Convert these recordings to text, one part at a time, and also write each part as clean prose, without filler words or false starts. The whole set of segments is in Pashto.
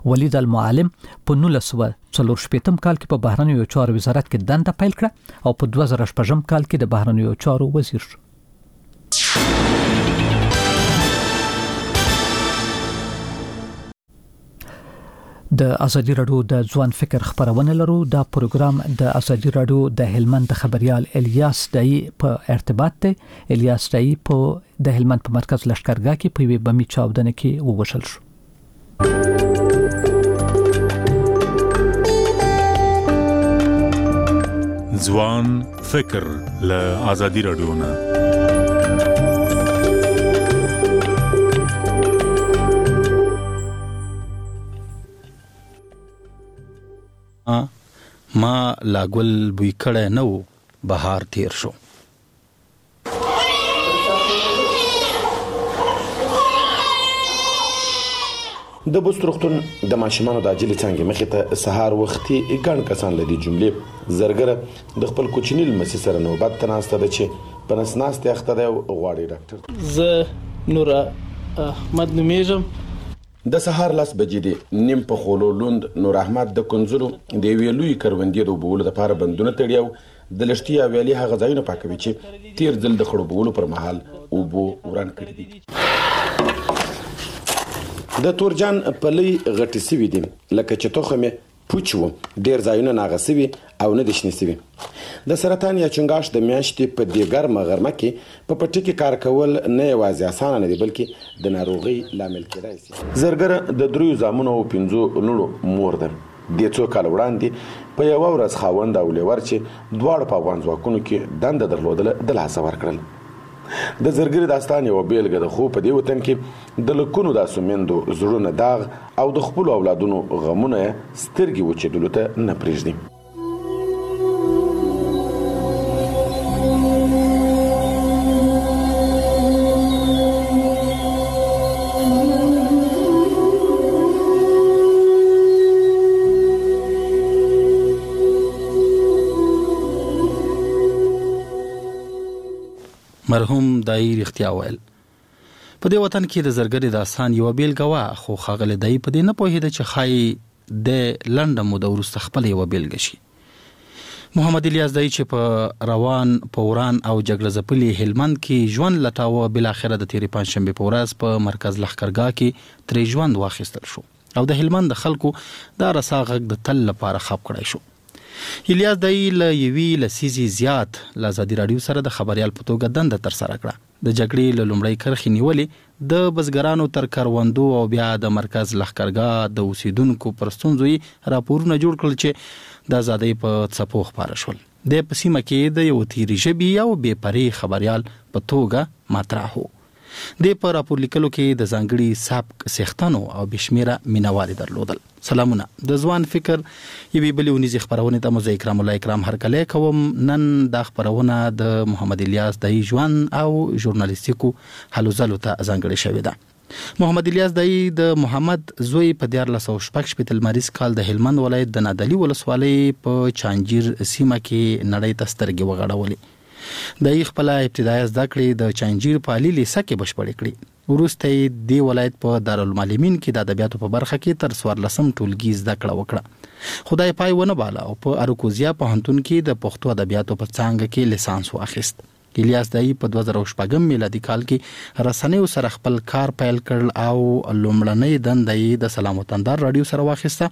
ولید المعلم په 1940 کال کې په بهرنیو چارو وزارت کې دنده پیل کړه او په 2008 کال کې د بهرنیو چارو وزیر شو. د ازادي راډیو د ځوان فکر خبرونه لرو. دا پروګرام د ازادي راډیو د هلمند خبريال الیاس دای په ارتباط دی. الیاس دای په د هلمند په مرکز لشکرګاه کې په بمی چاودنه کې ووژل شو. ځوان فکر له ازادي راډیو نه. ما لا ګل بوی کړه نو بهار تیر شو. د بوسترختون د ماشومانو د عاجل څنګه مخې ته سهار وختي ګڼ کسان لدی جملې زرګره د خپل کوچنی لمسي سره نوبت تناسته ده چې په نسناست اخته ده غواړي ډاکټر. زه نور احمد نومیږم. د سهار لاس بجې دي نیم په خولو لوند نور احمد د کنزلو د ویلوي کروندې د بوله لپاره بندونه تړیاو د لشتي ویلي هغه ځایونه پاکوي چې تیر ځل د خړوبولو پر مهال او بو وران کړی دي. د تورجان پلي غټي سوي دي لکه چې توخمه پوچو ډیر ځایونه ناغسوي او نه دشنسوي. د سرطان یا چنګاش د میاشتې په دیګر مغرمه کې په پټي کې کار کول نه یوازې اسانه نه دي بلکې د ناروغي لامل کېدای شي. زرګره د دریو زامنو او 5 لونو مور ده. د څو کال وړاندې په یو ورځ خاوند او لور چې دواړه په افغان ځواکونو کې دنده درلودل د لاس ورکړل. د زرګری داستان یو بیلګه د خو په دی وطن کې د لکونو د سومندو زړونه داغ او د خپل اولادونو غمونه سترګي وچېدلو ته نه پریږدي. مرحوم دای رښتیا ویل. په دې وطن کې د زرګری داستان یو بیلګه وا خو خاغله دای په دې نه پوهیده چې خای د لنډه مو د ورست خپل یو بیلګه شي. محمد الیاس دای چې په روان پوران او جګړه ځپلي هلمند کې ژوند لټاوه بل اخره د تیرې پنځشنبه په ورځ په مرکز لښکرګاه کې ترې ژوند واخیستل شو او د هلمند د خلکو دا رساغه د تل لپاره خاب کړای شو. الیاس دای له یوی لسیزي زیات ل ازادي راډیو سره د خبريال په توګه دنده تر سره کړه. د جګړې له لومړۍ کرخې نیولې د بزګرانو تر کاروندو او بیا د مرکز لښکرګاه د اوسیدونکو پر ستونزو راپورونه جوړ کړل چې د ازادۍ په څپو خبره شول. د پسیمه کې د یو تیری ژبې او بې پرې خبريال په توګه مطرح وو. د پر راپور لیکلو کې د ځانګړي سابق سختانو او بشمیره مینوالي درلودل. سلامونه د ځوان فکر یوې بلې ونیزي خبرونه ته مزه اکرام الله اکرام هرکله کوم. نن د خبرونه د محمد الیاس دای ژوند او ژورنالیستیکو هلو ځلو ته ځانګړي شوې ده. محمد الیاس دای د محمد زوی په 1416 لمریز کال د هلمند ولایت د نادلی ولسوالۍ په چانجیر سیمه کې نړۍ ته سترګې وغړولې. د خپل ابتدایي زده کړې د چانجیر په عالی لیسه کې بشپړې کړې. وروسته د ولایت په دارالمعلمین کې د ادبیاتو په برخه کې تر 14 ټولګي زده کړه وکړه. خدای پای ونه بالا او په اروکوزیا پوهنتون کې د پښتو ادبیاتو په څانګه کې لیسانس واخیست. الیاس دای په 2014 میلادي کال کې رسنیو سره خپل کار پیل کړ او لومړنۍ دندې د سلام وطندار رادیو سره واخیسته.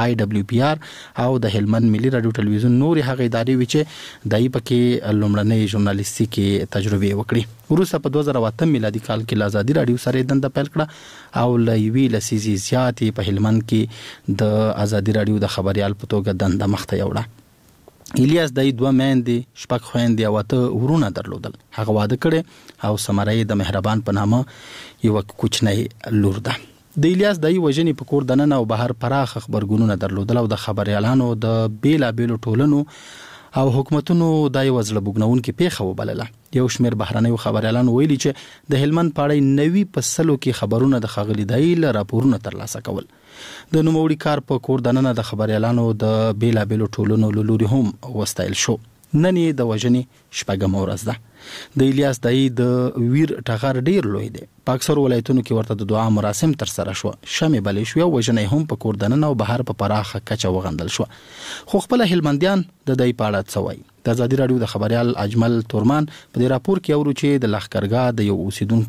IWPR او د هلمند ملي رادیو ټلویزیون نور هغه ادارې وچ دای پکې لومړنۍ ژورنالیستیکي تجربه وکړي. وروسته په 2008 میلادي کال کې آزادي رادیو سره دنده پیل کړه او لوی لسیزي زیاتې په هلمند کې د آزادي رادیو د خبريال په توګه دنده مخته یوړه. الیاس دای 2 میندې شپږ خويندې او 8 ورونه درلودل. هغه واده کړي او سمرای د مهربان په نامه یو کوچنی لور ده. د الیاس دای وژنې په کور دننه او بهر پراخ خبرګونونه درلودل او د خبريالانو د بیلا بیلو ټولنو او حکومتونو دای وزله بګنون کې پیښه وبلله. یو شمیر بهرنیو خبريالانو ویلي چې د هلمند پاړې 90% کې خبرونه د خغلی دای له راپورونو ترلاسه کول. د نوموړي کار په کور دننه د خبريالانو د بیلا بیلو ټولنو لوري هم وستایل شو. نن د وژنې شپږم ورځ ده. د الیاس دای د ویر ټغر ډیر لوی دی. په اکثر ولایتونو کې ورته د دعا مراسم تر سره شو، شمې بلې شو او وژنې هم په کور دننه او بهر په پراخه کچه وغندل شو. خو خپل هلمندیان د دای په اړه څه وایي؟ د ازادي راډیو د خبريال اجمل تورمان په دې راپور کې اورو چې د لښکرګاه د یو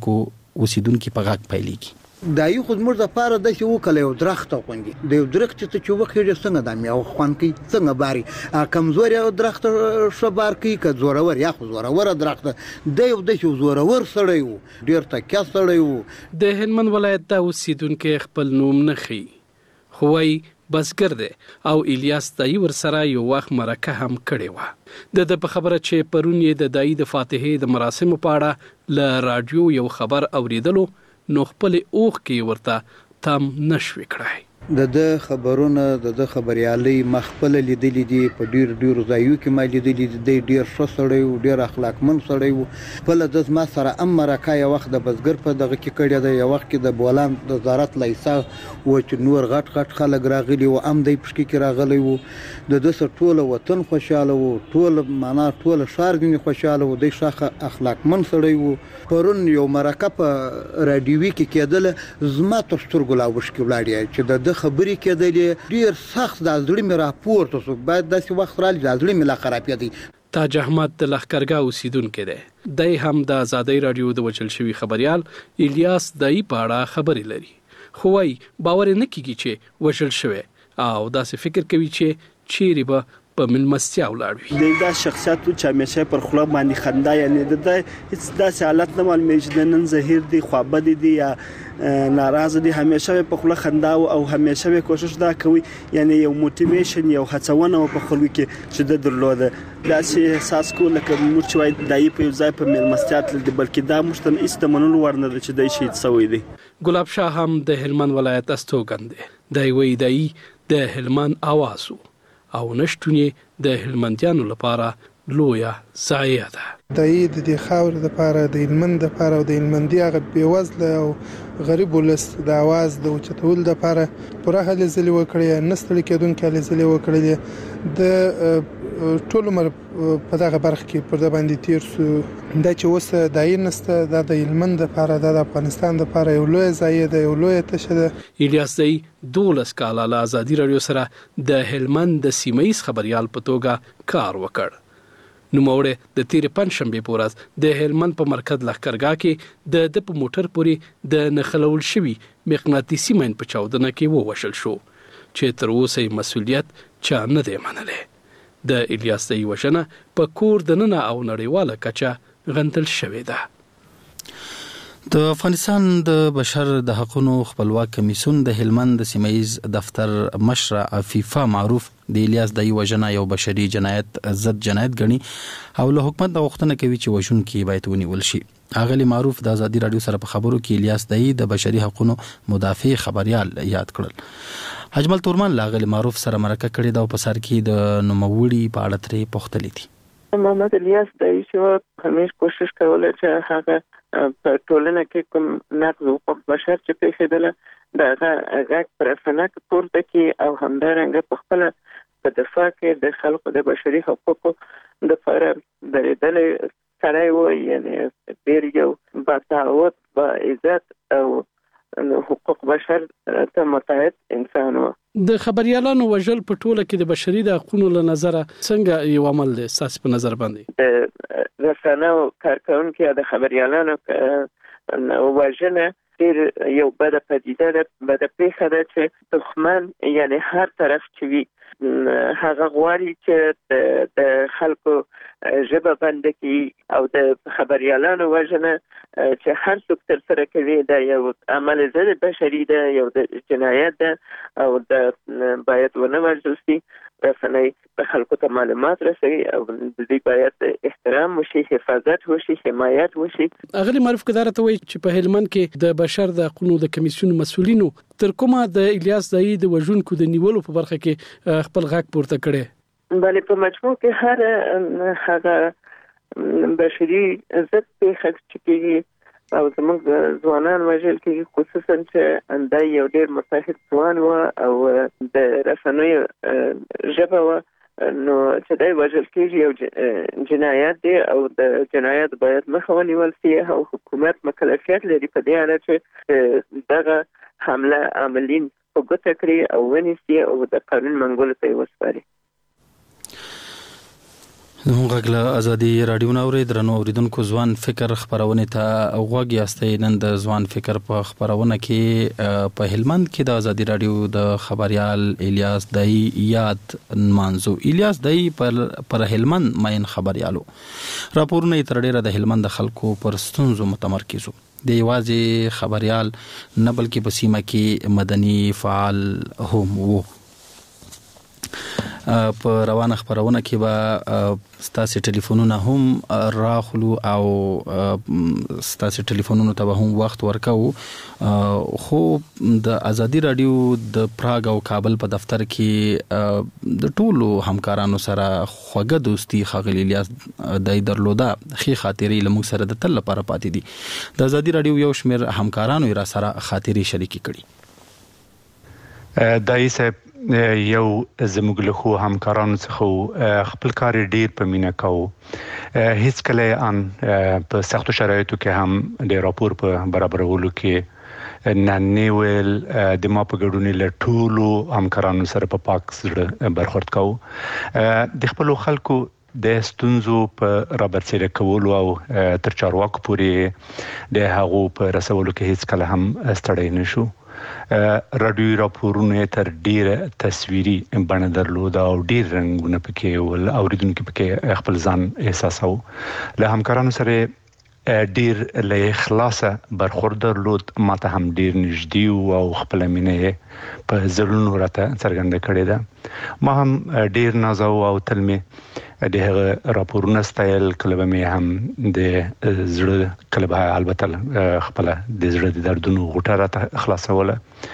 اوسیدونکو په غاک پیلېږي. دای خود مرده پاره د شو کله یو درخت غونډي د یو درخت چې ته وخېږي څنګه د میاو خوان کی څنګه باري کمزوري درخت شبار کی ک زورور یا خو زورور درخت د یو د شو زورور سړی وو ډیر تکیا سړی وو. د هلمند ولایت د اوسیدونکو خپل نوم نه خي خوای بسګر دی او الیاس دای ورسره یو وخت مرکه هم کړې و. د په خبره چې پرون یې د دای د فاتحې د مراسمو په اړه ل رادیو یو خبر اوریدلو نو خپل اوخ کې ورته تم نشوي کړای. د خبرونه د خبريالي مخبل لیدلې دي په ډیر ځایو کې ما لیدلې دي ډیر ښه سړی او ډیر اخلاقمن سړی وو. بل د ما سره امرکه یو وخت د بزګر په دغه کې کړی دی، یو وخت کې د بولان د وزارت لایسا و چې نور غټ خلک راغلي او ام د پښکی کې راغلي وو. د سر ټول وطن خوشاله وو، ټول معنا ټول شهر کې خوشاله وو، د شاخه اخلاقمن سړی وو. پرون یو مرکه په رادیوي کې کېدل زما تر سترګو لا وشکې ولاړی چې د خبرې کېدلې ډیر سخت د ازړې مې راپورته شو. باید داسې وخت راځي د ازړې مې لا خرابېدی. تاج احمد د لښکرګاه اوسیدونکی دی. دای هم د ازادي راډیو د وچل شوی خبريال الیاس دای په اړه خبرې لري. خو وايي باور نه کیږي چې وشل شوی او داسې فکر کوي چې چیرې به په ملمستیا ولاړ وي. دا شخصیت چې همیشه پر خلا باندې خندا، یعنی د هیڅ داسې حالت نه معلومه چې د نن زهیر دی، خوابدي دی یا ناراضه دی، همیشه په خلا خندا او همیشه کوشش دا کوي، یعنی یو موټیویشن یو هڅونه په خلکو کې چې د درلوده داسې احساس کو لکه موږ چې وای دای په ځای په ملمستیا تل دی، بلکې دا مشتن استمنل ورنه چې دای شي څوي دی. ګلاب شاه هم د هلمند ولایت استوګن دی. دای وی دای د هلمند आवाज او نشټونی د هلمندیانو لپاره لویا ضایعه ده. د دې خاور لپاره د هلمند لپاره او د هلمندي هغه بیوزله او غریب ولس د आवाज د اوچتول لپاره پوره هلې ځلې وکړې، نستړي کېدونکې هلې ځلې وکړې. د ټول عمر په دغه برخه کې پر د باندې تیر سو. دا چې اوس دای نسته د هلمند لپاره د افغانستان لپاره یو لوی ضایعه ده، یو لوی تشه ده. الیاس دای 12 کاله له ازادي راډیو سره د هلمند د سیمایي خبريال په توګه کار وکړ. نو موړه د تیر پنځشنبه په ورځ د هلمند په مرکز لښکرګاه کې د په موټر پورې د نخلول شوی مغناطیسي ماین په چاودنه کې ووشل شو چې تر اوسه مسؤلیت چا نه دی منلی. د الیاس دای وژنه په کور دننه او نړیواله کچه غندل شوې ده. د افغانستان د بشر د حقوقو خپلواک کمیسیون د هلمند سیمایز دفتر مشر عفیفه معروف د الیاس دای وژنه یو بشري جنایت ضد جنایت غني او له حکومت د غوښتنه کوي چې وژونکي باید ونیول شي. اغلی معروف د ازادي راډیو سره په خبرو کې الیاس دای د بشري حقوقو مدافع خبريال یاد کړل. اجمل تورمان لاغلی معروف سره مرکه کړې ده او په سر کې د نوموړي په اړه ترې پوښتلې دي. محمد الیاس دای چې همیش کوشش کوله چې هغه په ټولنه کې کوم نقض حقوق بشر چې پیښېدل دا غږ پر فنک پورته کې او همدارنګه په خپل په دفاع کې د خلکو د بشري حقوقو د لپاره درېدل سړی و، یعنی ډېر یو باسواده با عزت او حقوق بشر ته متعهد انسان و. د خبريالانو وژل په ټوله کې د بشري د حقوقو له نظره څنګه یو عمل دی اساس په نظر باندې؟ د رسنیو کارکونکو د خبريالانو وژنه ډېر یو بده پدیده ده، بده پیښه ده چې دښمن یعنی هر طرف چې وي هغه غواړي چې د خلکو ژبه بنده کړي او د خبريالانو وژنه چې هر څوک تر سره کوي دا یو عمل ضد بشري ده، یو د جنایت ده او د باید ونه وژل شي. رسنۍ په خلکو ته معلومات رسوي او د دې باید احترام وشي، حفاظت وشي، حمایت وشي. اغلی معروف کدار ته وایي چې په هلمند کې د بشر د حقوقو د کمیسیون مسؤلینو تر کومه د الیاس دای د وژونکو د نیولو په برخه کې خپل غږ پورته کړي؟ بلې په مجموع کې هر هغه بشري ضد پیښه چې کېږي او زموږ ځوانان وژل کېږي، خصوصا چې دا یو ډېر متحد ځوان و او د رسنیو ژبه و نو چې دا وژل کېږي یو جنایت دی او د جنایت باید مخه ونیول شي او حکومت مکلفیت لري په دې اړه چې دغه حمله عاملین په ګوته کړي او ونیسي او د قانون منګولو ته وسپاري. موږ غږ ازادي رادیو نوري درنو اوریدونکو ځوان فکر خبرونه ته غوږ یاستئ. نن د ځوان فکر په خبرونه کې په هلمند کې د ازادي رادیو د خبريال الیاس دای یاد منځو. الیاس دای پر هلمند ماین خبريالو راپورونه تر ډیره د هلمند خلکو پر ستونزو متمرکز دی. یوازې خبريال نه بلکې په سیمه کې مدني فعال هم وو. په روانه خبرونه کې به ستاسو ټلیفونونه هم راخلو او ستاسو ټلیفونونو ته هم وخت ورکو. خو د ازادي رادیو د پراګ او کابل په دفتر کې د ټولو همکارانو سره خوږه دوستي خغلی الیاس دای درلوده. خې خاطرې لمو سره د تل لپاره پاتې دي. د ازادي رادیو یو شمیر همکارانو را سره خاطرې شریک کړي. دای صاحب یو زموږ له خو همکارانو څخه خپل کار ډیر په مینا کوو. هیڅ کله ان په سختو شرایطو کې هم د راپور په برابرولو کې نه نیول د ما په ګډون له ټولو همکارانو سره په پاک سره برخورد کوو. د خپل خلکو د ستونزو په رابرسېره کولو او تر چارواکو پورې د هغو په رسولو کې هیڅ کله هم ستړی نشو. رادیو راپورونه تر ډیره تصویري بڼه درلوده او ډیر رنگونه پکې ول اوریدونکو پکې خپل ځان احساساو. له همکارانو سره ډیر له اخلاصه برخورد درلود. ماته هم ډیر نږدې او خپل مینه په زړونو راته څرګنده کړې ده. ما هم ډیر نازو او تل مې د هغه راپورونه ستایل. کله به مې هم د زړه کله به البته خپل د زړه د دردونو غوټه راته خلاصوله.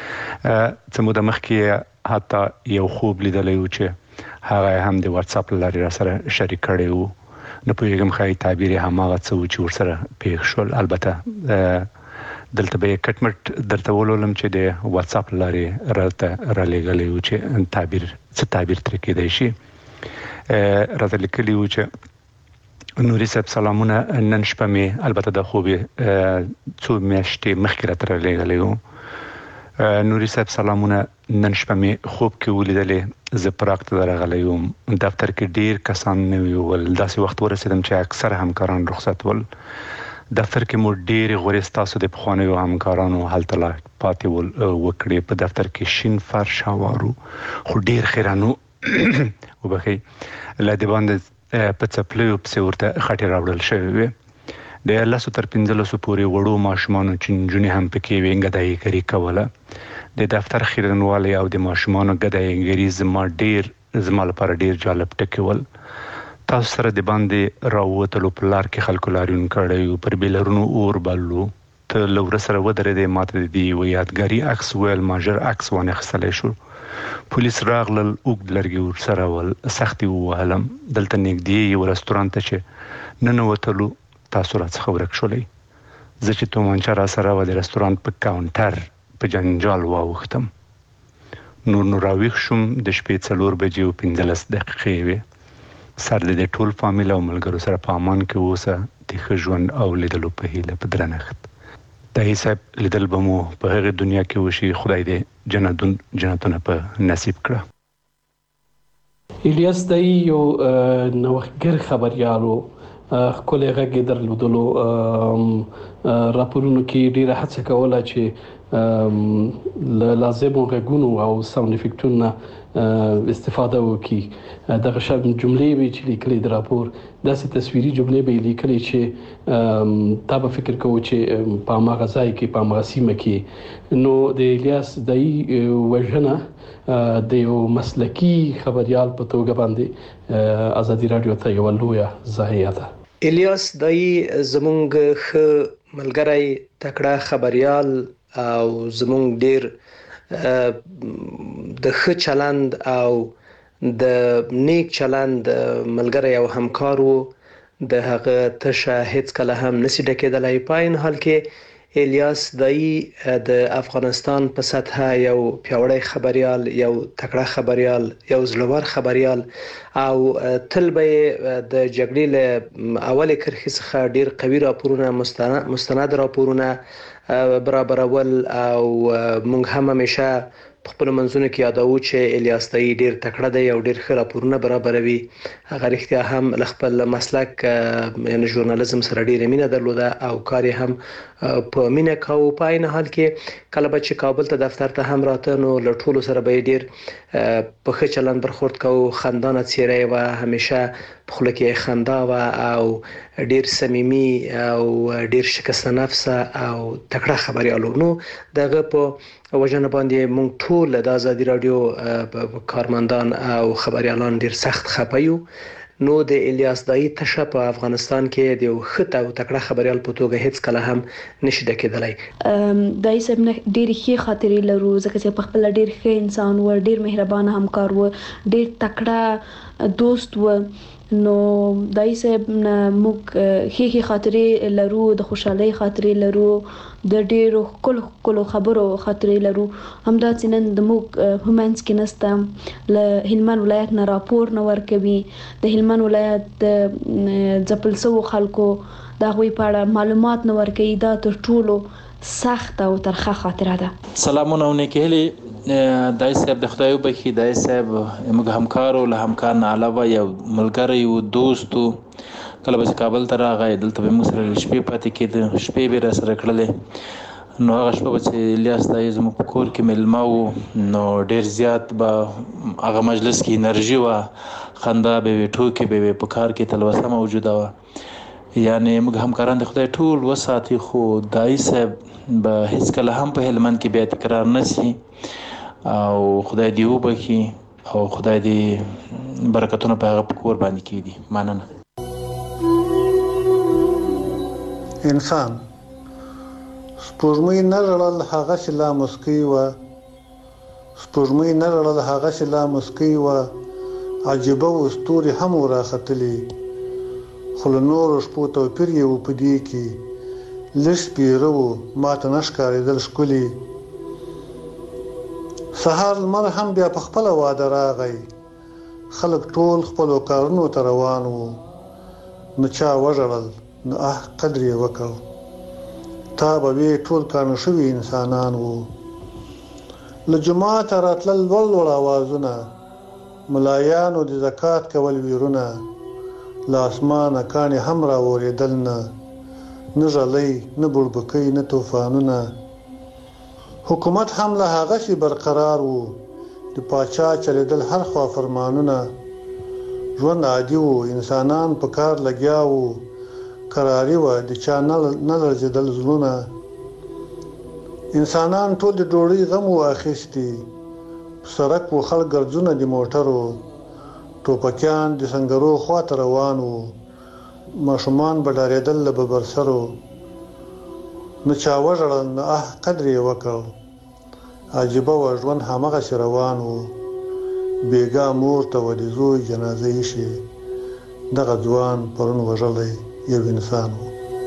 څه موده مخکې حتی یو خوب لیدلی و چې هغه هم د واتس اپ لارې را سره شریک کړی و. نه پوهېږم ښایي تعبیر یې هماغه څه و چې ورسره پېښ شول. البته دلته به یې کټ مټ درته ولولم چې د واتس اپ لارې راته رالیږلی و چې تعبیر ترې کېدی شي. راته لیکلي و چې نوري صاحب سلامونه. نن شپه مې البته د خوبې څو میاشتې مخکې راته رالیږلی و. نوري صاحب سلامونه. نن شپه مې خوب کې ولیدلې زه پراګ ته درغلی وم. دفتر کې ډیر کسان نوي ول. داسې وخت ورسېدم چې اکثر همکاران رخصت ول. دفتر کې مو ډیر غوړې ستاسو د پخوانیو همکارانو هلته لا پاتې ول وکړې. په دفتر کې شین فرش هوارو خو ډیر خیرانو وبخي لا دی باندې په څپلیو پسې ورته خټې راوړل شوې وې. د 15 تر 15 پورې وړو ماشومانو چنجونې هم پکې وې. ګدایګري کوله. د دفتر خیرنوالي او د ماشومانو ګدایګري زما لپاره ډیر جالب ټکی ول. تاسو سره د باندې راووتلو په لار کې خلکو لاریون کړی پر بیلرونو اور بللو. ته لور سره ودرېدې. ماته د یو یادګاري عکس ویل ماجر عکس وانخستلی شو. پولیس راغلل. اوږد لرګي ورسره ول. سختي ووهلم. دلته نږدې یو رستورانت ته چې ننوتلو تاسو راڅخه ورک شولئ. زه چې تومانچه را سره وه د رستورانت په کاونټر په جنجال واوښتم. نور راویښ شوم. د شپې 4 بجې او 15 دقیقې وې. سر د ټول فامیل او ملګرو سره په امان کې اوسه. د ښه ژوند او لیدلو په هیله په درنښت. دای صاحب لیدل به مو په هغه دنیا کې وشي. خدای دې جنتونه په نصیب کړه. الیاس دای یو نوښتګر خبريالو خپل غږ درلودلو. راپورونو کې ډیره هڅه کوله چې لازمو غږونو او ساوند افیکټونو استفاده وکړي. دغه شب جملې به چې لیکلي د راپور داسې تصویري جملې به لیکلي چې تا به فکر کوو چې په هغه ځای کې په هغه سیمه کې نو د الیاس دای وژنه د یو مسلکی خبريال په توګه باندې ازادي رادیو ته یو لویه ضایعه ده. الیاس دای زمونږ ښه ملګری تکړه خبريال او زمونږ ډیر د ښه چلند او د نیک چلند ملګری او همکار وو. د هغه تشه هیڅ کله هم نسی ډکېدلی. په عین حال کې الیاس دایی د افغانستان په سطحه یو پیاوړی خبريال، یو تکړه خبريال، یو زړور خبريال او تل به د جګړې له اول کرخي څخه ډیر قوي راپورونه مستند راپورونه برابرول او موږ هم همیشه په خپل منځونو کې یادوو چې الیاس دایی ډیر تکړه دی او ډیر ښه راپورونه برابروي. هغه رښتیا هم له خپل مسلک یعنی ژورنالیزم سره ډیره مینه درلوده او کار هم په مینه کاوه. په عین حال کې کله به چې کابل ته دفتر ته هم راته نو له ټولو سره به ډیر په ښه چلند برخورد کاوه، خندانه څیره و، همیشه په خوله کې خندا و او ډیر صمیمي او ډیر شکسته نفس او تکړه خبريالو. نو دغه په وجنه باندې مونږ ټول د ازادي رادیو کارمندان او خبريالان ډیر سخت خپایو. نو د الیاس دایی تشه په افغانستان کې د یو ښه او تکړه خبريال په توګه هیڅ کله هم نشي ډکېدلی. دایی صاحب ډېرې ښې خاطرې لرو ځکه چې په خپله ډېر ښه انسان و، ډېر مهربانه همکار و، ډېر تکړه دوست و. نو دایی صاحب موږ ښې خاطرې لرو، د خوشحالۍ خاطرې لرو، د ډېرو ښکلو خبرو خاطرې لرو. همداسې نن د موږ په منځ کې نسته له هلمند ولایت نه راپور نه ورکوي. د هلمند ولایت د ځپل شوو خلکو د هغوی په اړه معلومات نه ورکوي. دا تر ټولو سخت او ترخه خاطره ده. سلامونه او نیکې هیلې. دایی صاحب د خدای وبخښي، دایی صاحب موږ همکارو، له همکار نه علاوه یو ملګری و، دوست و. کله به چې کابل ته راغی دلته به موږ سره شپې پاتې کېده، شپې به را سره کړلې. نو هغه شپه به چې الیاس دایی زموږ په کور کې میلمه و نو ډېر زیات به هغه مجلس کې انرژي وه، خندا به وي، ټوکې به وي، په کار کې تلوسه موجوده وه. یعنی موږ همکاران د خدای ټول وساتي، خو دایی صاحب به هیڅ کله هم په هلمند کې بیا تکرار نه شي او خدای دې وبخښي او خدای دې برکتونه په هغه په کور باندې کړي. مننه. انسان سپوږمۍ نه لړل هغه چې لا مسکی وه، سپوږمۍ نه لړل هغه چې لا مسکی وه، عجیبه و ستوري هم وراختلي، خو له نورو شپو توپیر یې و په دې کې، لږ سپیره و ماته نه ښکارېدل ښکلي. سهار لمر هم بیا په خپله واده راغی، خلک ټول خپلو کارونو ته روان وو. نو چا وژړل، نو قدر یې وکړ، تا به وې ټول کاڼه شوي انسانان وو. له جوماته راتلل لوړ اوازونه، ملایانو د زکات کول ویرونه، له اسمانه کاڼې هم راورېدل، نه ژلۍ، نه بړبکۍ، نه طوفانونه. حکومت هم له هغه شي برقرار وو، د پاچا چلېدل هر خوا فرمانونه. ژوند عادي وو، انسانان په کار لګیا وو، کراري وه، د چا نه لړزېدل زړونه. انسانان ټول د ډوډۍ غم واخیستي، په سړک و خلک ګرځونه د موټرو، ټوپکیان د سنګرو خواته روان وو، ماشومان به ډارېدل له ببرسرو. نو چا وژړل، نو قدر یې وکړ، عجیبه وه ژوند همغسې روان وو. بیګا مور ته و د زوی جنازه ایښې، دغه ځوان پرون وژلی یو انسان و.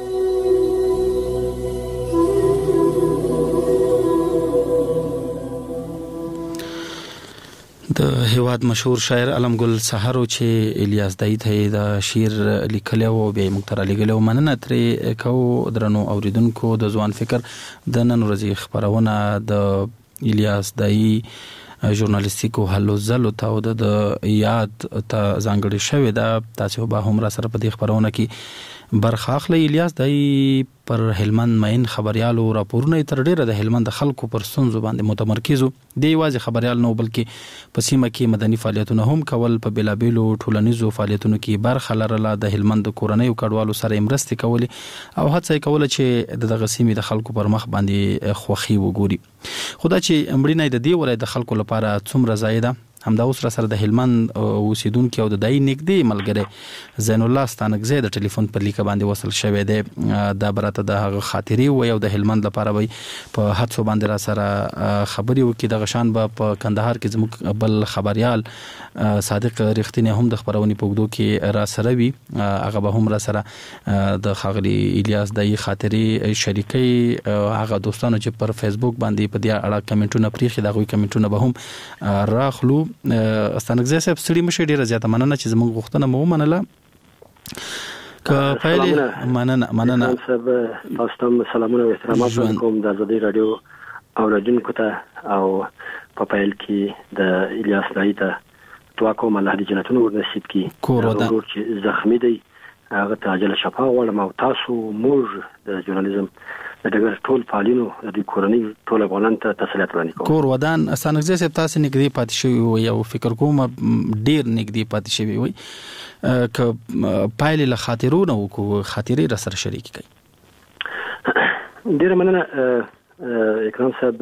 د هیواد مشهور شاعر علم ګل سحر چې الیاس دایی ته دا شعر لیکلی و، بیا موږ ته رالیږلی و. مننه ترې کوو درنو اوریدونکو. د ځوان فکر د نن ورځې خپرونه د الیاس دایی ژورنالیستیکو هلو ځلو ته او د یاد ته ځانګړې شوې ده. تاسو به هم را سره په دې خپرونه کې برخه اخلئ. الیاس دایی پر هلمند مین خبريالو راپورونه تر ډیره د هلمند خلکو پر ستونزو باندې متمرکز دي. یوازې خبريال نه بلکې په سیمه کې مدني فعالیتونه هم کول، په بلابلو ټولنیزو فعالیتونو کې برخه لرله، د هلمند کورنۍ او کډوالو سره مرستې کولې او هڅه کوله چې دغه سیمې د خلکو پر مخ باندې خوخي وګوري. خدا چې امړینه د دې ولایت د خلکو لپاره څومره زیاده همدا اوس را سره د هلمند اوسیدونکو او د دای نږدې ملګری زین الله ستانکزی د ټلیفون پر لیک باندې وصل شوی دی. دا براته د هغه خاطرې و او د هلمند لپاره وي په حادثو باندې را سره خبرې وکړي. د غشان به په کندهار کې زموږ بل خبريال صادق رښتینی هم د خبرونې په وګدو کې را سره وي. هغه به هم را سره د خاغلی الیاس دای خاطرې شریکي هغه دوستانو چې پر فیسبوک باندې په دې اړه کمنټونه پریخي دا غوي کمنټونه به هم راخلو. ستانکزی صاحب ستړي مشه ډیره زیاته مننه چې زموږ غوښتنه مو ومنله. که پایله مننه صاحب تاسو ته سلامونه او احترامات کوم د ازادي رادیو اوریدونکو ته او په پایل کې د الیاس دای ته دعا کوم الله دې جنتونه ورنصیب کړي. کور ودا چې زخمی دی هغه ته عاجله شفا غواړم او تاسو موږ د ژورنالیزم د ډګر ټول فعالینو د کورنۍ ټول افغانان ته تسلیت وړاندې کوم. کور ودان ستانکزی صاحب تاسو نږدې پاتې شوی وي او فکر کوم ډیر نږدې پاتې شوی وي که پایلې له خاطرونو او خاطرې را سره شریک کړي. ډیر مننه اکرام صاحب.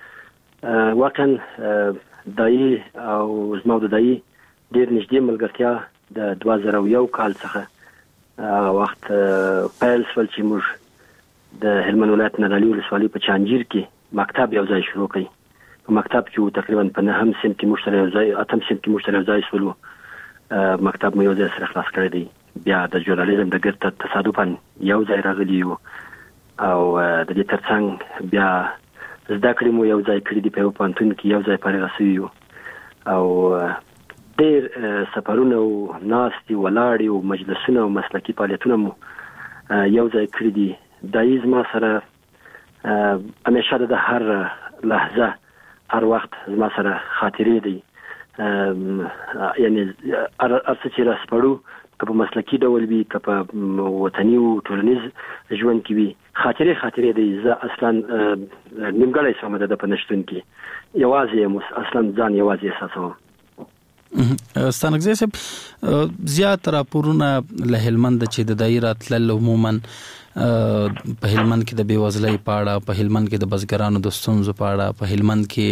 واقعا دای او زما د دای ډیر نږدې ملګرتیا د 2001 کال څخه هغه وخت پیل سول چې موږ د هلمند ولایت نادعلي ولسوالۍ په چانجیر کې مکتب یو ځای شروع کړی. په مکتب کې تقریبا په 9 سیم کې موږ سره یو ځای 8 سیم کې موږ سره یو ځای شولو. مکتب مې یو ځای سره خلاص کړی دی. بیا د ژورنالیزم د ګرته تصادفاً یو ځای راغلی یو او د دې ترڅنګ بیا زده کړې مو یو ځای کړی دی په پانتون کې یو ځای پاره رسیدو او ډېر سفرونه او ناستي ولاړې او مجلسونه او مسلکي فعالیتونه مو یو ځای کړی دي. دایز ما سره همیشه د هر لحظه هر وخت ما سره خاطرې دي. یعنی ارڅ چې راسپړو که په مسلکي ډول وي که په وطني او ټولنیز ژوند کې وي خاطرې دي. زه اصلا نیمګړی سوم د په نشتون کې یوازې اصلا ځان یوازې احساسوم. ستانکزی صاحب زیات راپورونه له هلمند چې د دایره تلل عموما په هلمند کې د بیوزلۍ په اړه په هلمند کې د بزګرانو د ستونزو په اړه په هلمند کې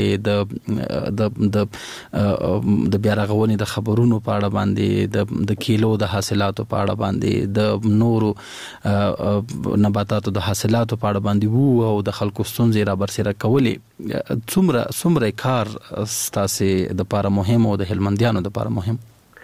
د بیا رغونې د خبرونو په اړه باندې د کیلو د حاصلاتو په اړه باندې د نورو نباتاتو د حاصلاتو په اړه باندې وو او د خلکو ستونزې را برسېره کولې. څومره کار ستاسو د لپاره مهم او د هلمندیانو د لپاره مهم؟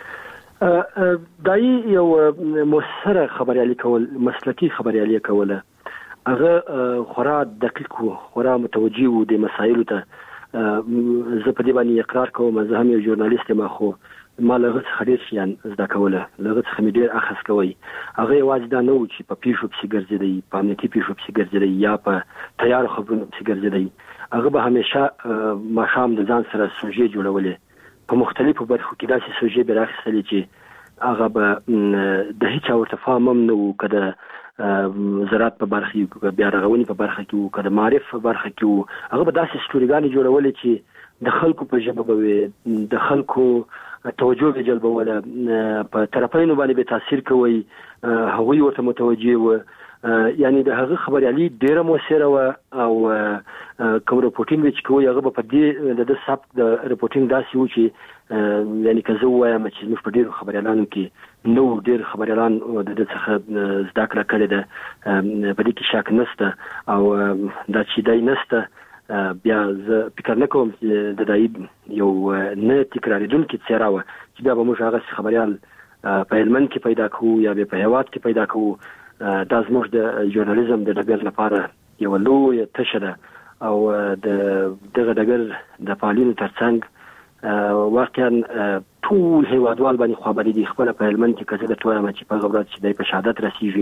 دای یو مؤثره خبريالي کول مسلکي خبريالي کوله هغه خورا دقیق وو خورا متوجي وو د مسایلو ته. زه په دې باندې اقرار کوم زه هم یو ژورنالیست یم خو ما له خډیر شيان زده کوله لږ څه مې ډیر اخس کوي. هغه یوازې دا نه و چې په پیښو پسې ګرځېدی په امنیتي پیښو پسې ګرځېدی یا په تیار خبرونو پسې ګرځېدی. هغه به همیشه ماښام د ځان سره سوژې جوړولې په مختلفو برخو کې داسې سوژې به راخیستلې چې هغه به د هیڅ ورته فهم هم نه وو که د زراعت په برخه کې که بیا رغونې په برخه کې وو که د معارف په برخه کې وو. هغه به داسې سټوریګانې جوړولې چې د خلکو په ژبه به وي د خلکو توجه به جلبوله په طرفینو باندې به تاثیر کوي هغوی ورته متوجه وو. یعنی د هغه خبريالي ډیره موثره و او کوم رپورټینګ چې کوي هغه په دې د سب د رپورټینګ داسې و چې یعنی که زه وایم چې موږ په ډیرو خبريالانو کې نو ډیر خبريالان د دې څخه زده کړه کړې ده په دې کې شک نشته او دا چې دای نشته. بیا زه فکر نه کوم چې د دای یو نه تکراریدونکې څیره و چې بیا به موږ هغه خبريال په هلمند کې پیدا کوو یا په هیواد کې پیدا کوو. دا زموږ د ژورنالیزم د ډګر لپاره یو لوی تشه ده او دغه ډګر د فعالینو ترڅنګ واقعا ټول هیوادوال باندې خبرې دي. خپل په هلمند کې کزه د تویم چې په غوړات چې د شهادت رسیږي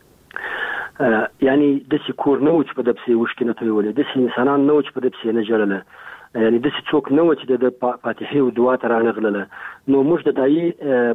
یعنی د سکور نو چې په دپسې وشکنه توي ولې د انسانان نو چې په دپسې نه جوړله یعنی د څوک نو چې د فاتحه او دعا تر رانغله. نو موږ د دای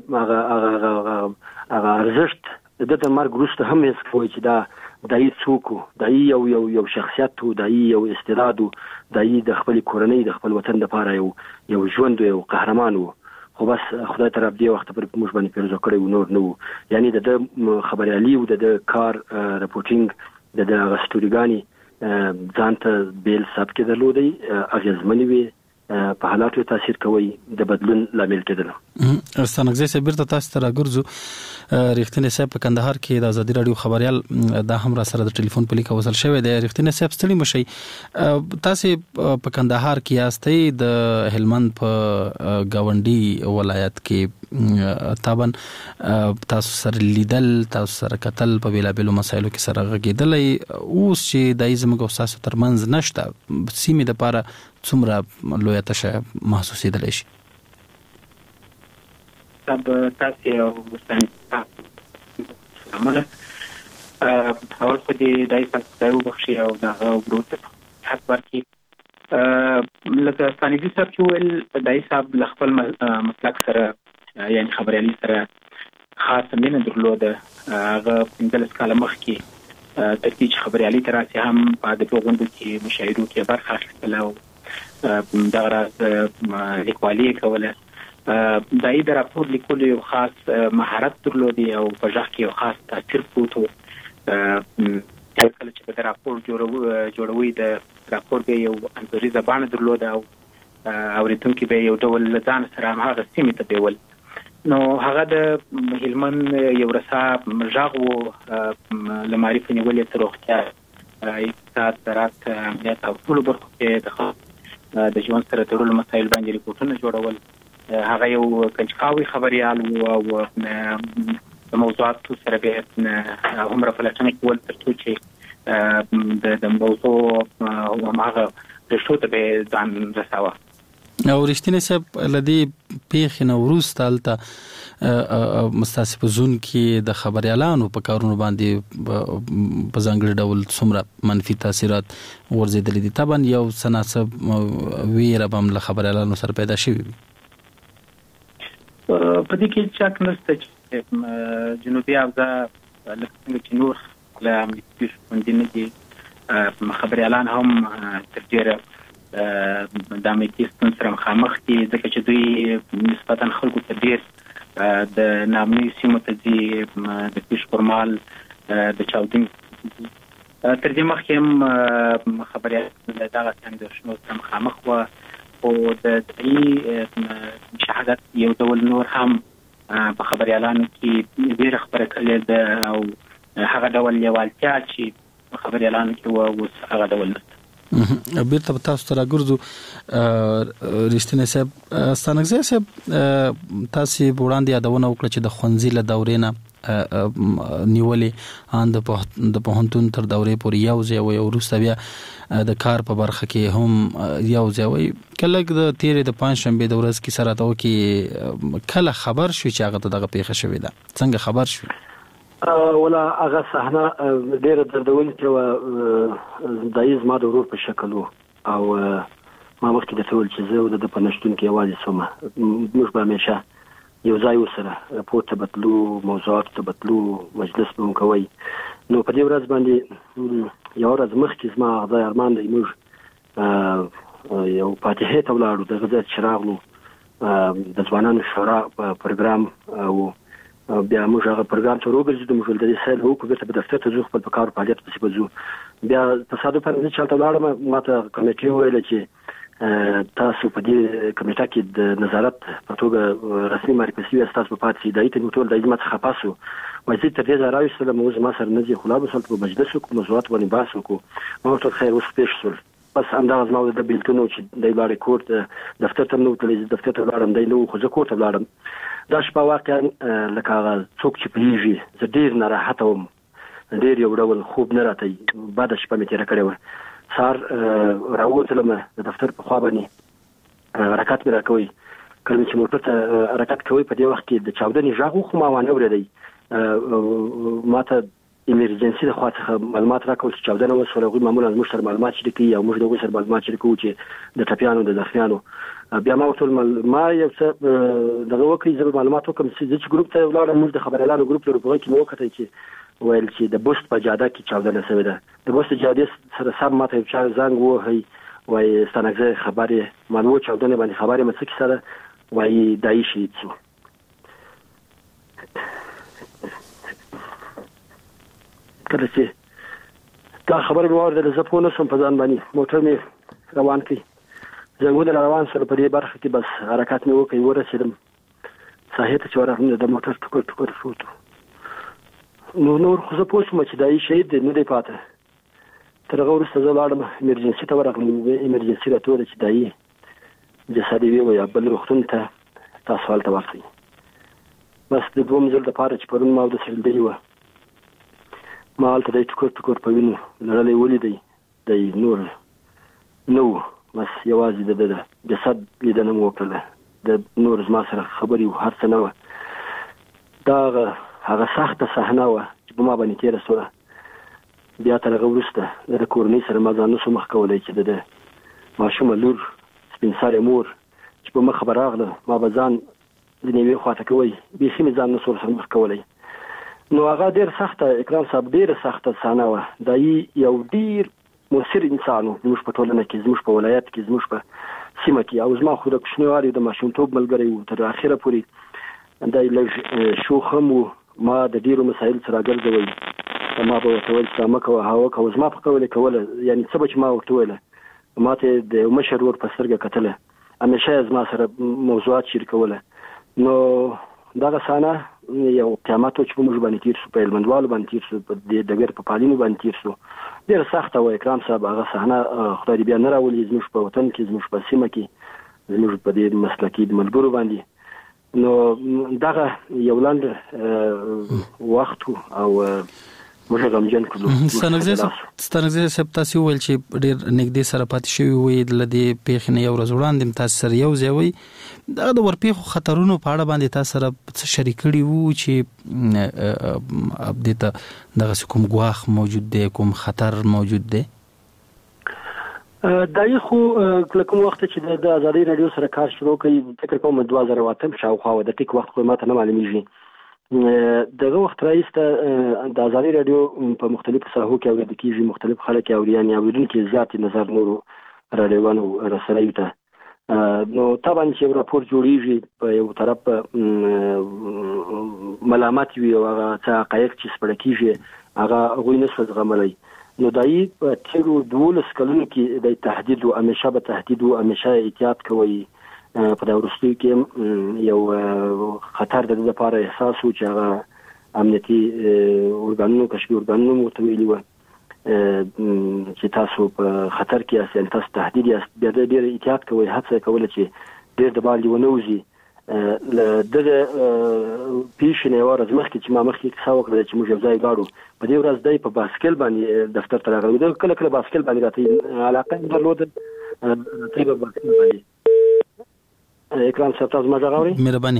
هغه ارزښت د مرګ وروسته هم هیڅ کوي چې دا دای څوک دای یو شخصیت او دای یو استعداد دای د خپل کورنۍ د خپل وطن لپاره یو ژوند یو قهرمان وو. خو بس خدای تر دې وخت پر موږ باندې پیروز کړی و نور نو یعنی د خبريالي او د کار رپورټینګ د غستوريګانی ځانته بیل سب کې درلودي اغیزمنې وي په حالاتو تاثیر کوي د بدلون لامل کېدل. ستانګزي سبیر ته تاسو ته راګرځو ریښتینی صاحب په کندهار کې د ازادي رادیو خبريال دا هم را سره د ټلیفون په لیکه وصل شوی دی. ریښتینی صاحب ستړي مشي، تاسو په کندهار کې یاستئ، د هلمند په گاونډي ولایت کې طبعا تاسو سره لیدل، تاسو سره کتل، په بیلابلو مسایلو کې سره غږیدلې. اوس چې د زموږ تاسو ترمنځ نشته، سیمې د پاره څومره لوی تشه محسوسېدلی شي؟ تاسو یو سلامونه اول خو دې دای تاسو یو بخشي او دا وروته حق ورکړي. لکه ثانوي صاحب چې ویل دای صاحب له خپل مسلک سره یعنی خبريالي سره خاصه مینه درلوده. هغه 15 کاله مخکې تر دې چې خبريالي تر راسي هم په دغه غونډو کې مشاعرو کې برخه اخیستله او دغه راز لیکوالي کوله. دای د راپور لیکلو یو خاص مهارت درلودي او په ځخ کې یو خاص تاثیر پروت و. کله چې د راپور جوړوي د راپور به یو انځوري زبانه درلوده او اوریدونکو به یو ډول ځان سره هغه سیمه ته بیول. نو هغه د هلمند یو رسا ژغو لمعرفت نیولې تر وخته اقتصاد، زراعت، امنیت او ټول برخو کې د ژوند سره تړلو مسایل باندې ریپورتونه جوړول. هغه یو کنجکاوي خبريال او د موضوعاتو سره به عمره پلټنه کول ترڅو چې د موضوع هغه رښتو ته به ځان رساوه. او رښتینی صاحب لدی پیښ نو وروسته مستاسب زون کې د خبريالانو په کارونو باندې په ځانګړي ډول څومره منفي تاثیرات ورزيدلې دي. طبعا یو سناسب ویره بم له خبريالانو سره پیدا شوی وي. په دې کې چاک نشته چې جنوبي افغان لکه چې نور له امریکای باندې دي خبريالان هم تر ډیره د امریکای سره مخامخ دي، ځکه چې دوی نسبتا خلکو ته ډیر د نامي سیمو ته دي، د پیش پرمال د چاودین تر دې مخکې هم خبريال دغه څنګه شنو سره مخامخ و او د دې شهادت یو ډول نور هم په خبريالانو کې ډیر خبره کړې ده او هغه ډول لیوالتیا چې خبريالانو کې و هغه ډول نشته. بیرته په تاسو ته راګرځو. رښتینی صاحب ستانګزي صاحب تاسو وړاندې یادونه وکړه چې د خونځي له دورې نه نیولې ان د پوهنتون تر دورې پورې یو ځای او وروسته بیا د کار په برخه کې هم یو ځای. کله د تیرې د پنځشنبه د ورځ کې سره تاو کې کله خبر شو چې هغه دغه پیښه شوې ده؟ څنګه خبر شو؟ ولا هغه صحنه ډېر دردونکې و. دایز ما د ورور په شکل و او ما مخکې د ټول چې زه د پنځتون کې یوازې سوم. موږ به همیشه یو ځای وسره راپور ته بتلو، موضوعات ته بتلو، مجلس به کوي. نو په دې ورځ باندې یو ورځ مخکې زما خدای ارمان دی موږ یو فاتحه ته ولاړو د غزا چراغلو د ځوانانو شورا پروګرام او بیا موږ هغه پروګرام ته وګرځیدو. موږ د دې سره وکړو چې په دفتر ته ځو، خپل کار فعالیت پسې بزو. بیا تصادفاً چې چلته ولاړم ماته کمیټې ویل چې تاسو په دې کمیټه کې د نظارت په توګه رسمي معرفي شوي تاسو په پاتې دی ته ټول د اجماع څخه پاسو وزیر تر دې راوي سره موږ ما سره نځي خلاب سره په مجلس کې موضوعات باندې بحث وکړو. نو ټول خیر اوس پېښ شول. بس همدغه زما د بیلتونو چې د لارې کوټ دفتر ته نو تللی دفتر ته لاړم دی نو خو زه کوټ ته لاړم. دا شپه واقعا لکه هغه څوک چې پیږي زه ډیر ناراحته وم، ډیر یو ډول خوب نه راته بعد شپه مې تیر کړې و. سار راووتلم د دفتر په خوا باندې حرکت مې راکوي. کله چې موټر ته حرکت کوي په دې وخت کې د چاودنې غږ خو ما وانه اورېدی. ماته ایمرجنسي د خوا څخه معلومات راکول چې چاودنه وسوله. هغوی معمولا موږ سره معلومات شریکوي او موږ د هغوی سره معلومات شریکوو چې د ټپیانو د زخمیانو. بیا ما ورته ما یو څه دغه وکړي، زه معلومات وکړم چې ګروپ ته ولاړم. موږ د خبريالانو ګروپ لرو، په هغه کې مې وکتل چې ویل چې د بوست په جاده کې چاودنه شوې ده. د بوست جادې سره سم ماته یو چا زنګ ووهی وایي ستانګزی خبرې معلومات چاودنې باندې خبرې مې څه کیسه ده وایي دایي شهید شو. کله چې دا خبره مې واورېدله زه پوه نه شوم، په ځان باندې موټر مې روان کړی. زنګونه روان سره په دې برخه کې بس حرکت مې وکړ ورسېدم ساحې ته چې ورغلم د موټر ټکر شوتو نور خو زه پوه شوم چې دا شهید دی نه دی پاته تر هغه وروسته زه لاړم ایمرجنسي ته ورغلم ایمرجنسي راته وویل چې دا یې جسد یې ووایه بل روغتون ته تاسو هلته ورسئ بس د دوم ځل دپاره چې پرون ما اودس لیدلي وه ما هلته دی ټکر په وینو لړلی ولیدی دی نور نه و بس یوازې د جسد لیدنه مو وکړله د نور زما سره خبرې و هر څه نه وه دا هغه سخته صحنه وه چې په ما باندې تېره شوله بیا تر هغه وروسته د کورنۍ سره ما ځان نشو مخ کولی چې د ماشومه لور سپین سرې مور چې په مخه به راغله ما به ځان ځینې یوې خواته کوی بیخي مې ځان نشو سره مخ کولی نو هغه ډېر سخته اکرام صاحب ډېره سخته صحنه وه دا یو ډېر مؤثر انسان و زموږ په ټولنه کې زموږ په ولایت کې زموږ په سیمه کې او زما خو د کوچنیوالي د ماشومتوب ملګری و تر اخره پورې دا لږ شوخ هم و ما د ډېرو مسایلو سره ګرځوئ ما به ورته ویل چې مه کوه هغه کوه زما په قول یې کوله یعنې څه به چې ما ورته ویله ما ته د یو مشر ورور په سترګه کتله همیشه یې زما سره موضوعات شریکوله نو دغه صحنه یو قیامت و چې په موږ باندې تېر شو په هلمندوالو باندې تېر شو په دې ډګر په پالینو باندې تېر شو ډېره سخته وه اکرام صاحب هغه صحنه خدای دې بیا نه راولي زموږ په وطن کې زموږ په سیمه کې زموږ په دې مسلکي ملګرو باندې نو دغه یو لنډ وخت او موږ غمجن کړو ستانګزي صاحب تاسو ویل چې ډېر نږدې سره پاتې شوی وي د دې پیښې نه یو ورځ وړاندې تاسو سره یو ځای وي دا د ورپېښو خطرونو په اړه باندې تاسو سره څه شریک کړي وو چې اپډیټ دغه کوم ګواښ موجود دی کوم خطر موجود دی دا یې خو کوم وخت چې د ازادي رادیو سره کار شروع کړي فکر کوم 2008 شاوخوا د ټیک وخت خو ماته نه معلومیږي دغه وخت رئیس ته د ازادي رادیو په مختلفو ساحو کې اورېدل کېږي مختلف خلک اوري اوریدونکي زیات نظر نورو رادیوانو رسنیو ته نو طبعا چې راپور جوړیږي په یو طرف ملامت وي او هغه څه حقایق چې سپړل کېږي هغه غوښنه نشو زغملای نو دای په تیرو 12 کلونو کې د تهدید او همیشه به تهدید او همیشه احتیاط کوي په دا ورستي کې یو خطر د لپاره احساس او چې هغه امنیتي اورګانونو کشفي اورګانونو متویلي و چې تاسو په خطر کې یاست تاسو تهدید یاست بیا ډېر احتیاط کوئ هڅه کوئ چې ډېر د باندې ونوځي دغه پیښنه ورځ مخکې چې ما مخکې څه وکړل چې موږ ځای غاړو په دې ورځ دای په باسکل باندې دفتر ته راغلو کله کله باسکل باندې راته علاقه درلود ته په باسکل باندې اکرام صاحب تاسو ما غواړئ مهرباني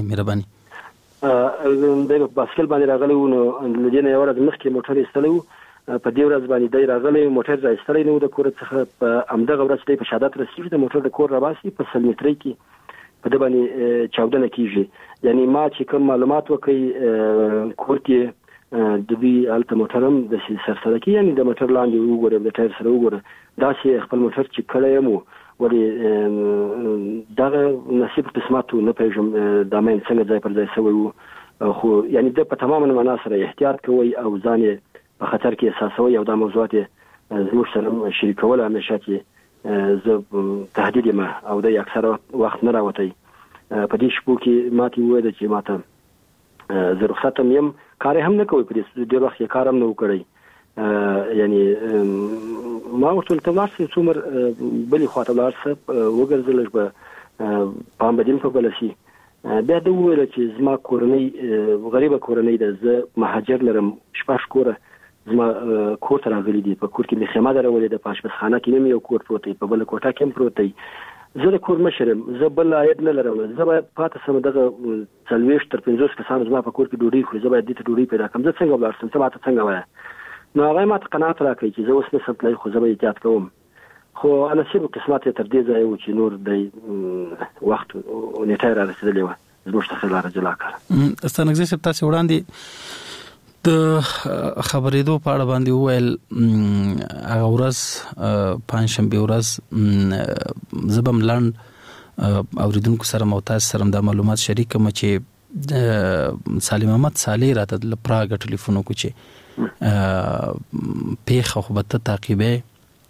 دای په باسکل باندې راغلو نو لدینه ورځ مخکې موټر ایستلو په دې ورځ باندې دای راغلی موټر راځي نو د کور څخه په امدغه ورځ دای په شهادت رسیدي د موټر د کور راباسي په سلمیتري کې په دې باندې چاودنه کیږي یعنی ما چې کوم معلومات وکي کور کې د دې الته موټرم د سرسره کې یعنی د موټر لاندې وګورم د ټایر سره وګورم دا چې خپل موټر چې کله یمو ولې دغه نصیب قسمت نه پېژم د امن څنګه ځای پر ځای سوی خو یعنی د په تماما معنا سره احتیاط کوي او ځان په خطر کې احساسوي او د موضوعات زموږ سره شریکول همیشه چې زه تهدید ما او د اکثر وخت نه راوتی په دې شپو کې ماته وایي چې ماته زه رخصتم یم کار هم نه کوي په دې ډېر وخت کار هم نه وکړي یعنی ما ورته تماسي څومره بلې خواته لارسه وګرځل په پامبدین په بلسي بیا د ویل چې زما کورنۍ غریبه کورنۍ ده زه مهاجر لرم شپږ کوره زما کور ته راغلي دي په کور کې مې خیمه درولې ده په اشپزخانه کې مې یو کور پروت دی په بل کوټه کې پروت دی زه د کور مشرم زه بل عاید نه لرم زه باید پاتې سم دغه 40 تر 50 کسان زما په کور کې ډوډۍ خوري زه باید د ډوډۍ پیدا کوم زه څنګه بلارسم څه ماته څنګه وای نو هغه ماته قناعت راکړي چې زه اوس نه سمپلای خو زه به احتیاط کوم خو نصیب قسمت تر دې ځای و چې نور د وخت نیټه را رسیدلې و زموږ څخه لار جلا کړ استانګزي صاحب تاسو وړاندې د خبرېدو په اړه باندې وویل هغه ورځ پنځشنبه ورځ زبم لاند اوریدونکو سره موتاز سره د معلومات شریک کوم چې سالم احمد صالح راته د پراګ ټلیفون کو چې پیښه خو به تعقیبه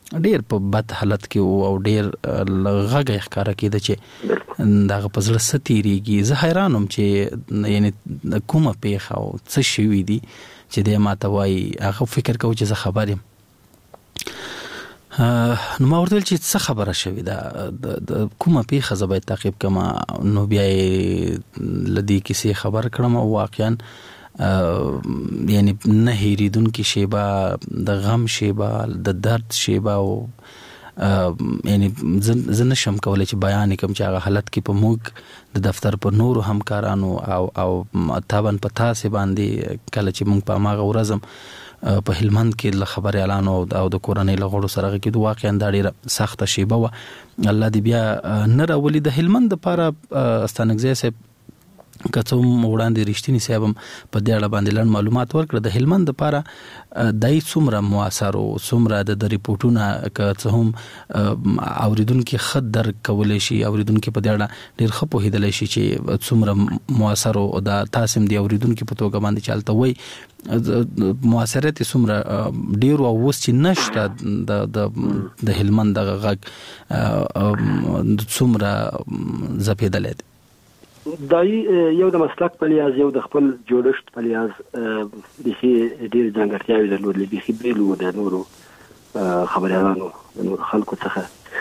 ډیر په بد حالت کې او ډیر لغږه ښکارا کېده چې دا په زړه ستیریږي. زه حیرانم چې یعنی کومه پیښه او څه شوي دي چې د ماته وایي هغه فکر کوم چې زه خبر یم. نو ما ورته چې څه خبره شوې ده د کومه پیښه زه باید تعقیب کړم. نو بیا لدی کیسې خبر کړم او واقعا یعنی نه هېریدونکې شیبه د غم شیبه د درد شیبه او یعنی زه نشم کولی چې بیان کړم چې هغه حالت کې په موږ د دفتر پر نورو همکارانو او طبعا په تاسې باندې کله چې موږ په هماغه ورځ په هلمند کې له خبریالانو او د کورنۍ له غړو سره غږېدو واقعا دا ډېره سخته شیبه وه. الله دې بیا نه راولي. د هلمند دپاره استانکزی صاحب که څه هم وړاندې رښتینی صاحب هم په دې اړه باندې لنډ معلومات ورکړه. د هلمند دپاره دای څومره مؤثر او څومره د ریپورټونه که څه هم اوریدونکي ښه درک کولی شي، اوریدونکي په دې اړه ډېر ښه پوهېدلی شي چې څومره مؤثر او د تاسې هم د اوریدونکي په توګه باندې چې هلته وایي مؤثریت یې څومره ډېر او اوس چې نشته د هلمند دغه غږ څومره ځپېدلی دی. دای یو د مسلک په لحاظ یو د خپل جوړښت په لحاظ بیخي ډېرې ځانګړتیاوې درلودلې، بیخي بېل و د نورو خبریالانو د نورو خلکو څخه.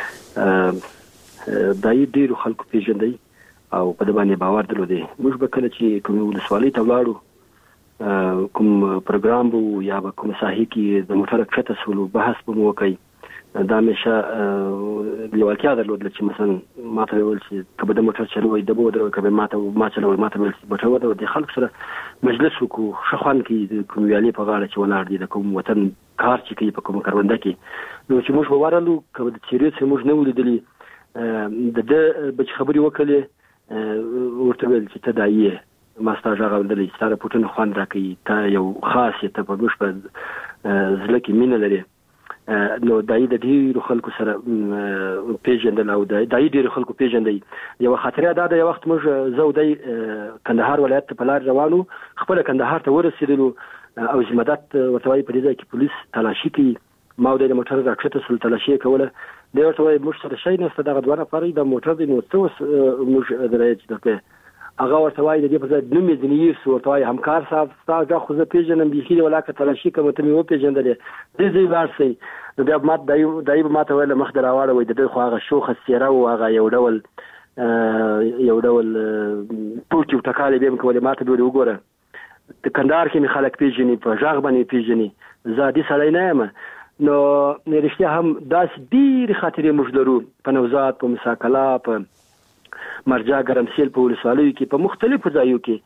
دای ډېرو خلکو پېژندی او په ده باندې باور درلودی. موږ به کله چې کومې ولسوالۍ ته ولاړو کوم پروګرام به یا به کومه ساحې کې د موټره کښته سولو بحث به مو وکړئ، دا همیشه لیوالتیا درلودله چې مثلا ما ته ویل چې که به د موټر چلوئ ده به ودروئ، که به ما چلول ما ته ویل چې موټر ودروئ. د خلکو سره مجلس وکړو، ښه خوند کوي د کوم ویالې په غاړه چې ولاړ دي، د کوم وطن کار چې کوي په کومه کرونده کې. نو چې موږ به ورغلو که به د څېرې څخه موږ نه ولیدلي، د ده به چې خبرې وکړلې ورته ویل چې ته دایي یې، ما ستا غږ اورېدلی، ستا رپوټونه خوند راکوي، ته یو خاص یې، ته په موږ په زړه کې مینه لرې. نو دای د ډیرو خلکو سره پیژندل او دای ډیرو خلکو پیژندل. یو خاطره دا د یو وخت موږ زه او دای کندهار ولایت په لار روانو، خپل کندهار ته ورسېدلو او زمادت ورته وایي په دې ځای کې پولیس تلاشي کوي. ما او د موټر راکښته سول، تلاشي کوله. دی ورته وایي موږ سره شی نشته، دغه دوه نفرې د موټر دی، نو څه اوس موږ درایې چې درته هغه ورته وایي د دې په ځای نوم یې ځینې یې ورته وایي همکار صاحب ستا غږ خو زه پېژنم، بیخي دې ولاکه تلاشي کوم ته مې وپېژندلې، دې ځای لاړ شئ. نو بیا دای به ما ته ویل مخ در راواړوئ، د دوی خو هغه شوخه څېره و، هغه یو ډول ټوکې او ټکالې به یې کولې. ما ته به وګوره د کندهار کې مې خلک پېژني، په غږ باندې پېژني، زه عادي سړی نه یم. نو رښتیا هم داسې ډېرې خاطرې موږ لرو په نوزاد، په مساکلا، په مرجع ګرمسیل، په ولسوالیو کې، په مختلفو ځایو کې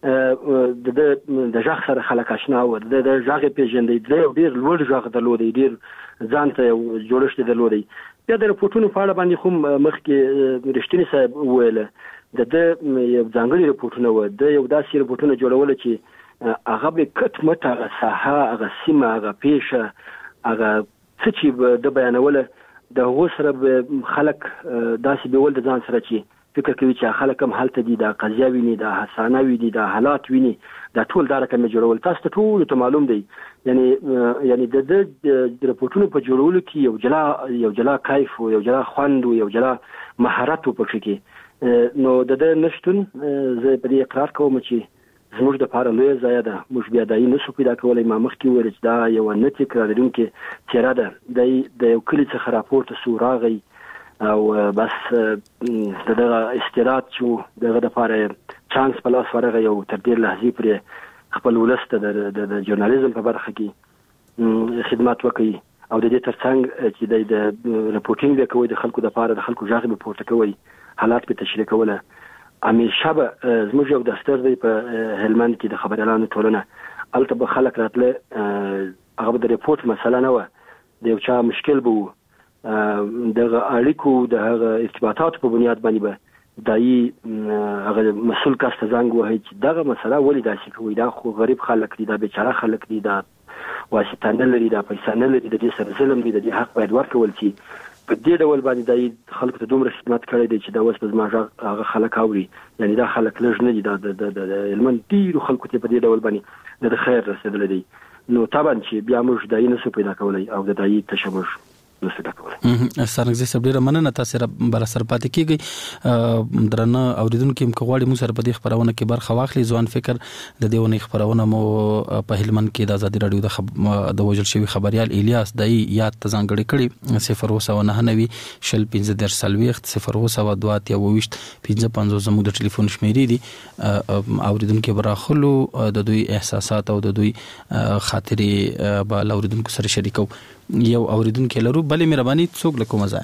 د غږ سره خلک اشنا وو، د غږ یې پېژندی، د یو ډېر لوړ غږ درلودی، ډېر ځان ته یو جوړښت یې درلودی. بیا د رپوټونو په اړه باندې خو مخکې رښتیني صاحب وویله، د ده یو ځانګړي رپوټونه وو، د یو داسې رپوټونه جوړوله چې هغه به کټ مټ هغه ساحه، هغه سیمه، هغه پیښه، هغه څه چې ده بیانوله، د هغو سره به خلک داسې بیول د ځان سره چې فکر کوي چې خلک هم هلته دي، دا قضیه ویني، دا حسانه ویني، دا حالات ویني، دا ټول دا رقم یې جوړول. تاسو ته ټولو ته معلوم دی یعنی د رپوټونو په جوړولو کې یو جلا کیف و، یو جلا خوند و، یو جلا مهارت و پکې کې. نو د ده نشتون زه په دې اقرار کوم چې زموږ دپاره لویه ضایعه ده. موږ بیا دایي نسو پیدا کولی. ما مخکې وویل چې دا یوه نه تکرارېدونکې څېره ده. دی د یو کلي څخه راپورته سو، راغی او بس دغه استعداد چې دغه دپاره چانس په لاس ورغی او تر ډېر لحظې پورې خپل ولس ته د ژورنالیزم په برخه کې خدمات وکړي او د دې ترڅنګ چې د رپورټینګ به کوي، د خلکو دپاره د خلکو غږ به پورته کوي، حالات به تشریح کوله. همیشه به زموږ یو دفتر دی په هلمند کې د خبریالانو ټولنه، هلته به خلک راتله، هغه به د رپورټ مسله نه وه، د یو چا مشکل به و، دغه اړیکو د هغه ارتباطاتو په بنیاد باندې به دایي هغه مسؤل کس ته زنګ وهي چې دغه مسله ولې داسې کوي، دا خو غریب خلک دي، دا بیچاره خلک دي، دا واسطه نه لري، دا پیسې نه لري، د دې سره ظلم دی، د دې حق باید ورکول شي. په دې ډول باندې دایي خلکو ته دومره خدمت کړی دی چې دا اوس په زما غږ هغه خلک اوري. یعنې دا خلک لږ نه دي، د هلمند ډېرو خلکو ته په دې ډول باندې د خیر رسېدلی دی. نو طبعا چې بیا موږ دایي نسو پیدا کولی او د دایي تشه موږ نشي دا کولای. سرنګزي صاحب ډیره مننه تاسو بر سر پاتې کیږي درنه اوریدونکو هم کوغړی مو سره په دې خبرونه کې برخه واخلي. ځوان فکر د دیونه خبرونه مو په هلمند کې د آزادي رادیو د وجل شوی خبريال الیاس دای یاد تزانګړي کړي 099 شل 15 سلويخت 002 15 زموږ د ټلیفون شمیرې دي. اوریدونکو براخلو د دوی احساسات او د دوی خاطرې به اوریدونکو سره شریکو. یو اوریدونکو لرو بلې مهرباني څوک لکه مزه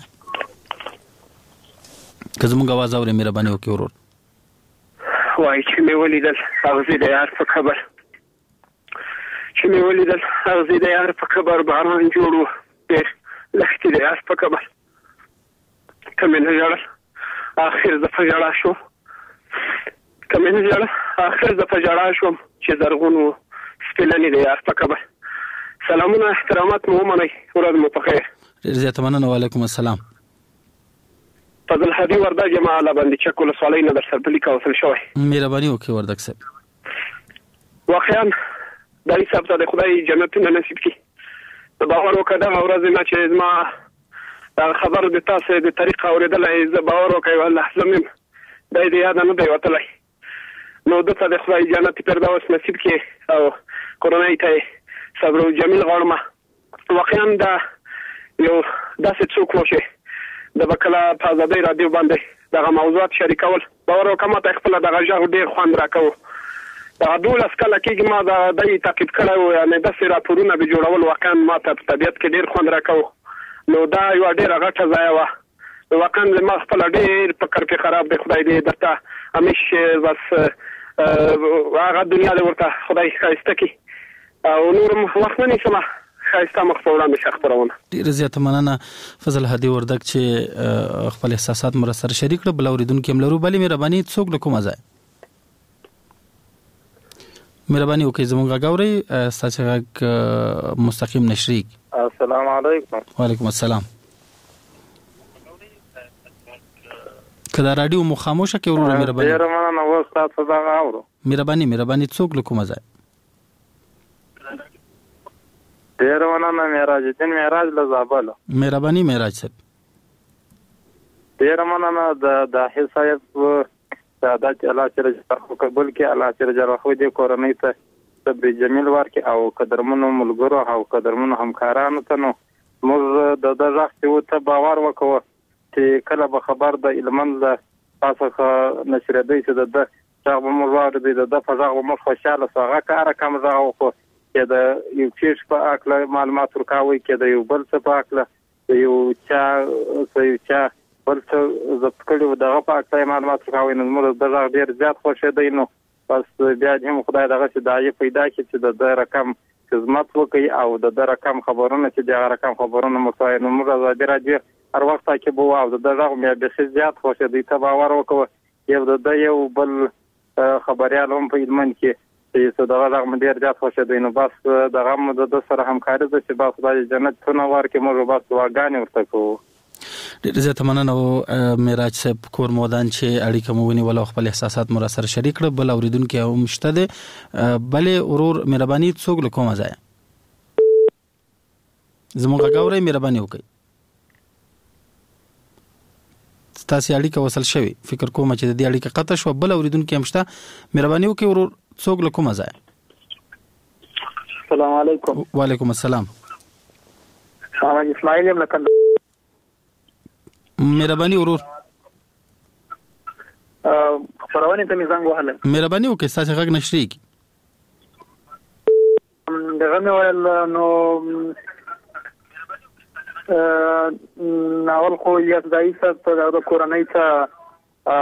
که زموږ आवाज اوري مهرباني وکړئ ورور. وای چې مې ولیدل اغزي د یار په خبر چې مې ولیدل اغزي د یار په خبر باران جوړو ډېر لختي د یار په خبر کمه نه جوړ اخر د فجړا شو کمه نه جوړ اخر د فجړا شو چې زرغونو سپلني د یار په خبر. سلامونه احترامات مو منئ ورځ مو په خیر. زیات مننه. وعلیکم السلام. فضل هدي وردګ جماعه لا باندې چکول سوالای نه در سره لیکا وصل شوی. مهرباني وکړئ وردګ صاحب. واقعا د حساب ته د خدای جنت نه نصیب کی. د باور وکړه اورځ نه چې ما خبر د تاسو د طریقه اوریدلای ز باور وکړ الله زمیم د دې یاد نه دی وتلای. نو د ته د خدای جنت پرداوس نصیب کی او کورونای ته صبر او جمیل غواړم. واقعا دا یو داسې څوک و چې د بکلا په آزادۍ رادیو باندې دغه موضوعات شریکول باور وکړم ته خپل دغه ژغ ډیر خوند راکاو. دا ډول اسکل کېږي ما دا د تعقیب کړو یعنی د سره راپورونه به جوړول واقعا ما ته په طبيعت کې ډیر خوند راکاو. نو دا یو ډیر غټه ځای و واقعا ما خپل ډیر فکر کې خراب دی. خدای دې درته همیشه بس هغه دنیا دې ورته خدای خایسته کی او نورم وخت نه نشم خایسته مخفوره مشه خبرونه. ډیر زیات مننه فضل هدي وردګ چې خپل احساسات مر سره شریک کړ. بل اوریدونکو هم لرو بلې مهرباني څوک لکه مزه مهرباني وکړئ زموږ غاوري ستاسو غږ مستقیم نشریک. السلام علیکم. وعلیکم السلام. کله رادیو مو خاموشه کې ورور مهرباني. ډیر مننه و تاسو دا غاورو. مهرباني څوک لکه مزه. ډیر مننه معراج الدین معراج له زابل. مهرباني معراج صاحب. ډیر مننه د حساب سعادت الله چې قبول کې الله چې جرخو دې کورنۍ ته صبر جمیل ورکي او قدرمنو ملګرو او قدرمنو همکارانو ته نو موږ د دغه ته باور وکړو چې کله به خبر د علمن له تاسو نشر دی چې د څنګه موږ واره د فزاغ مو خوشاله ساغه کار کوم راو خو چې د یو چیش په اکل معلومات ورکاوي کې د یو بل څه په اکل یو چا بل څه ضبط کړو دغه په اکل معلومات ورکاوي نو موږ دغه ډیر زیات خوشی دی. نو بس بیا هم خدای دغه چې دایې پیدا کړي چې د رقم خدمت وکړي او د رقم خبرونه چې د رقم خبرونه مصاحب نو موږ آزادي راځي هر وخت کې بو او دغه مې به زیات خوشی دی. ته باور وکړه یو د یو بل خبريال هم په علمن کې چې دغه رقم ډیر زیات خوشی دی. نو بس دغه مو د سره همکاري ده چې بس د جنت څخه ورکه موږ بس واګانې ورته کوو. ډیر زیات مننه او معراج صاحب کور مودان چې اړیکه مو ونی ول خپل احساسات مو سره شریک کړ. بل اوریدونکو هم شته ده بلې ورور مهرباني څوک له کومه ځای زموږ غاوري مهرباني وکړئ. تاسو اړیکه وصل شوي فکر کوم چې د دې اړیکه قطع شو. بل اوریدونکو هم شته مهرباني وکړئ ورور څوک له کومه ځای. السلام علیکم. وعلیکم السلام. محمد اسماعیل یم لکه مهرباني ورور خبرونه ته میزنګ وهله. مهرباني وکړئ تاسو غږ نشریک. دغه مې ویل نو ناول خو یاد دایسه ته د کورنۍ ته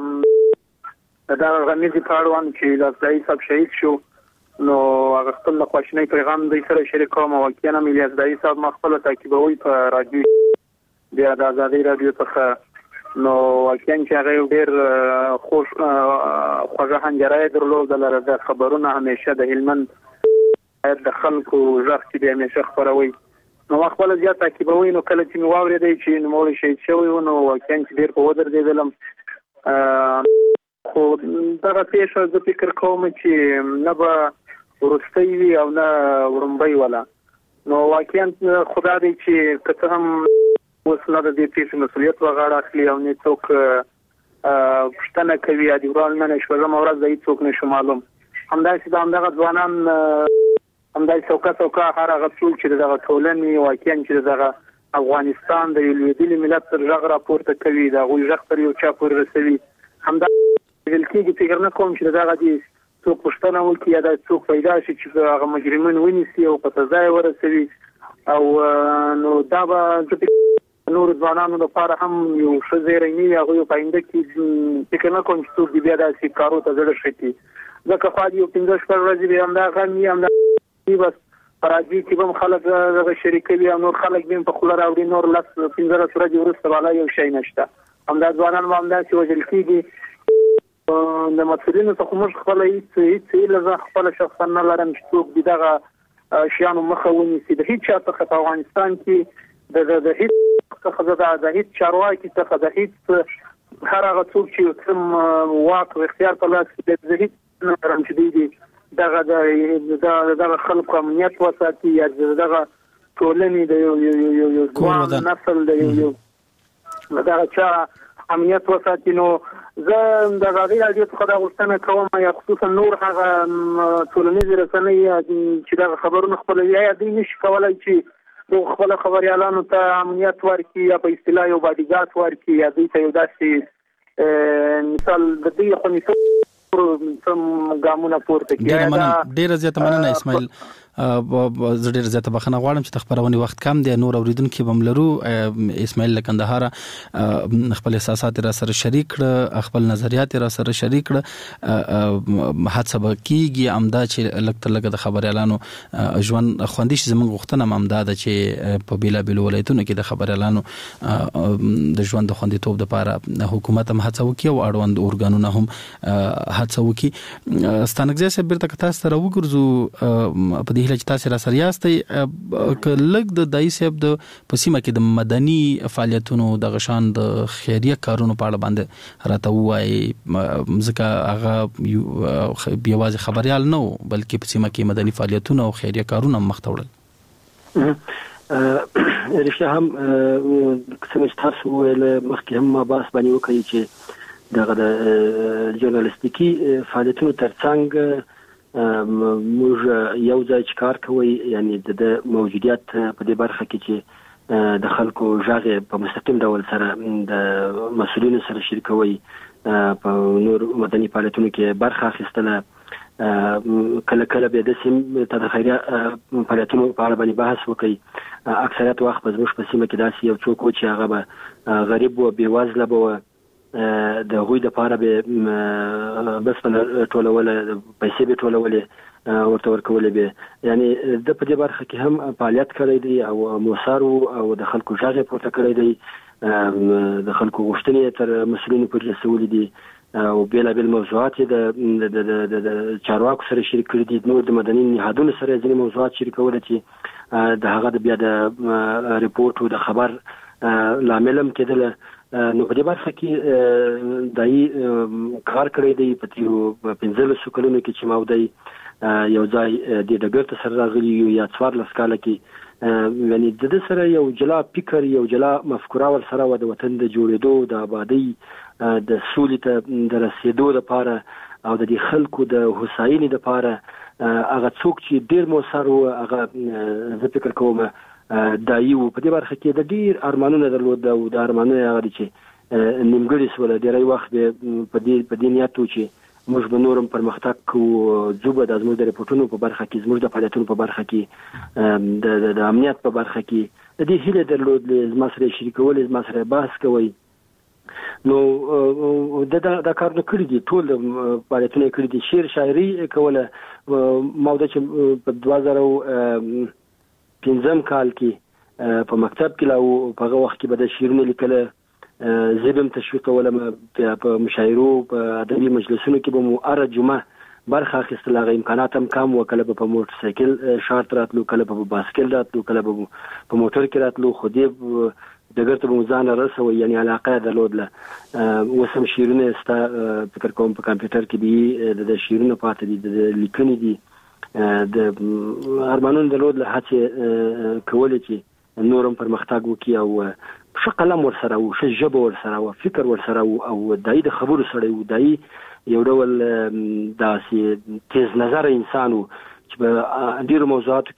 دا غنیزي پاړوان چې د دایسه شهید شو نو هغه خپل خواشنۍ پیغام د سره شریک کوم او کینه مې یاد دایسه ما خپل تعقیبوي په رادیو بیا د آزادي رادیو څخه نو واقعا چې هغه ډیر خوش خوږه هنجرای درلود د خبرونه همیشه د هلمند د خلکو ځخ چې به همیشه خبروي نو خپل زیات تعقیبوي نو کله چې واورې دی چې نو مول شي شوی نو واقعا چې ډیر په ودر دی دلم خو دا پیښه د فکر کوم چې نه به ورستوي او نه ورمبي ولا نو واقعا خدای دې چې کته هم وسله د دې پیښې مسؤلیت وغاړه اخلي او نه څوک پښتنه کوي د ورال نه شوزه مورز د څوک نشو معلوم همداسې د همدغه ځوانان همداسې څوکا هر هغه څوک چې دغه ټولنې واقعا چې دغه افغانستان د یو لویدلی ملت تر ژغ راپورته کوي دا غوي ژغ تر یو چا پورې رسوي همدا ولکېږي فکر نه کوم چې دغه دي څوک پښتنه وکړي یا د څوک پیدا شي چې هغه مجرمین ونیسي او په سزا ورسوي او نو دا به نور ځوانانو لپاره هم یو ښه زیری وي هغه په آینده کې فکر نه کوم چې څوک بیا داسې کارو ته زړه شي ځکه خو یو 15 ورځې به همدا غني همدا بس راځي چې هم خلک دغه شریکوي او نور خلک به په خلک راوړي نور لاس 15 ورځې وروسته والا یو شی نشته همدا ځوانان هم همدا چې وجل کېږي د مسؤلینو څخه موږ خپل هیڅ لږه خپل شخصا نه لرم چې څوک دغه شیانو مخه ونیسي د هیڅ چا څخه په افغانستان کې د هیڅ څخه د هیڅ چارواکي څخه د هیڅ هر هغه څوک چې کوم واک او اختیار په لاس کې د هیڅ نه لرم چې دی دغه خلکو امنیت وساتي یا دغه ټولنې د یو ځوان نسل د یو دغه چا امنیت وساتي نو زه د غاړې راځي څخه دا غوښتنه کوم یا خصوصا نور هغه ټولنیز رسنۍ چې دا خبرونه خپلوي یا دوی نشي کولای چې د خپل خبريالانو ته امنیت ورکړي یا په اصطلاح یو باډیګارد ورکړي یا دوی ته یو داسې مثال د دې خو سم ګامونه پورته کیږي ډیر زیاته مننه اسماعیل ډیر زیاته بخنه غواړم چې خبرونه وخت کم دی نور اوریدونکو بملرو اسماعیل لکندهار خپل احساسات را سره شریک کړ خپل نظریات را سره شریک کړ هڅه وکړي امدا چې لکه د خبريالانو ژوند خوندیش زموږ غوښتنه امدا ده چې په بیلا بیل ولایتونو کې د خبريالانو د ژوند د خوندیتوب لپاره حکومت هم هڅه وکړي او اړوند اورګانونه هم هڅه وکړي ستانګزه سره بیرته تاسو سره وګرځو په دې چې تاسو را سره یاستئ لګ د دای صاحب د پسیمه کې د مدني فعالیتونو د غشان د خیریه کارونو په اړه باندې راته وایي ځکه هغه بیاوازي خبريال نه بلکې پسیمه کې مدني فعالیتونه او خیریه کارونه مخته وړل رښتیا هم څنګه تاسو ول مخکې هم باس باندې وکړي چې دغه د ژورنالیستیکي فعالیتونو ترڅنګ موږ یو ځای کار کوي یعنی د موجودیت په دې برخه کې چې د خلکو ژغه په مستقیم ډول سره د مسؤلینو سره شریکوي په نور مدني فعالیتونو کې برخه اخیستنه کله کله به د سیم د خیریه فعالیتونو په اړه باندې بحث وکړي اکثریت وخت به زموږ په سیمه کې داسې یو څوک چې هغه به غریب او بیوزله به د غوی د پاره به بس په ټولول پیسې به ټولول ورته ورکول به یعنی د په دې برخه کې هم فعالیت کړی دی او موثر او د خلکو ژغه پورته کړی دی د خلکو غوښتنې تر مسؤلینو پورې رسولې دي او بیل موضوعات د چارواکو سره شریک کړي دي نور د مدني نهادونو سره ځینې موضوعات شریکول دي د هغه د بیا د ریپورت او د خبر لاملم کېدل نو په دې برخه کې دای کار کړی دی په تیرو 15 کلونو کې چې ماودای یو ځای د ډګر ته سره راغلی یا 14 کال کې یعنی د دې سره یو جلا فکر یو جلا مفکوره ور سره و د وطن د جوړېدو د آبادی د سولې ته د رسیدو لپاره او د خلکو د هوساینې لپاره هغه څوک چې ډیر موثر او هغه زه فکر کوم دایو په دې برخه کې د ډیر ارمانونه درلود او د ارمانونه هغه چې نیمګړي سول ډیری وخت په دې نیاتو چې موږ به نورم پرمختګ کوو زوبه د ازمو د ریپورتونو په برخه کې زموږ د فعالیتونو په برخه کې د امنیت په برخه کې د دې هیله درلود زما سره شریکول زما سره بحث کوي نو دا کارونه کړی دي ټول فعالیتونه کړی دي شعر شاعري کوله موده چې په 2015 کال کې په مکتب کې لا په هغه وخت کې به د شعرونه لیکل زبم تشویق ولم په مشاعرو په ادبي مجلسونو کې به مو اره جمعه برخه اخیستل هغه امکانات هم کم وکړه په موټر سایکل شارټ راتلو کله په باسکل راتلو کله په موټر کې راتلو خو دې دغه ته موزان رسوي یعنی علاقه درلودله وسم شیرونه است فکر کوم په کمپیوټر کې به د شیرونه پاتې دي د لیکنې دي د ارمانونو د لود له هڅه کولې چې نورم پرمختګ وکړي او ښه قلم ورسره او ښه ژبه ورسره او فکر ورسره او دای د خبرو سره او دای یو ډول داسې تیز نظر انسان چې په ډیرو موضوعاتو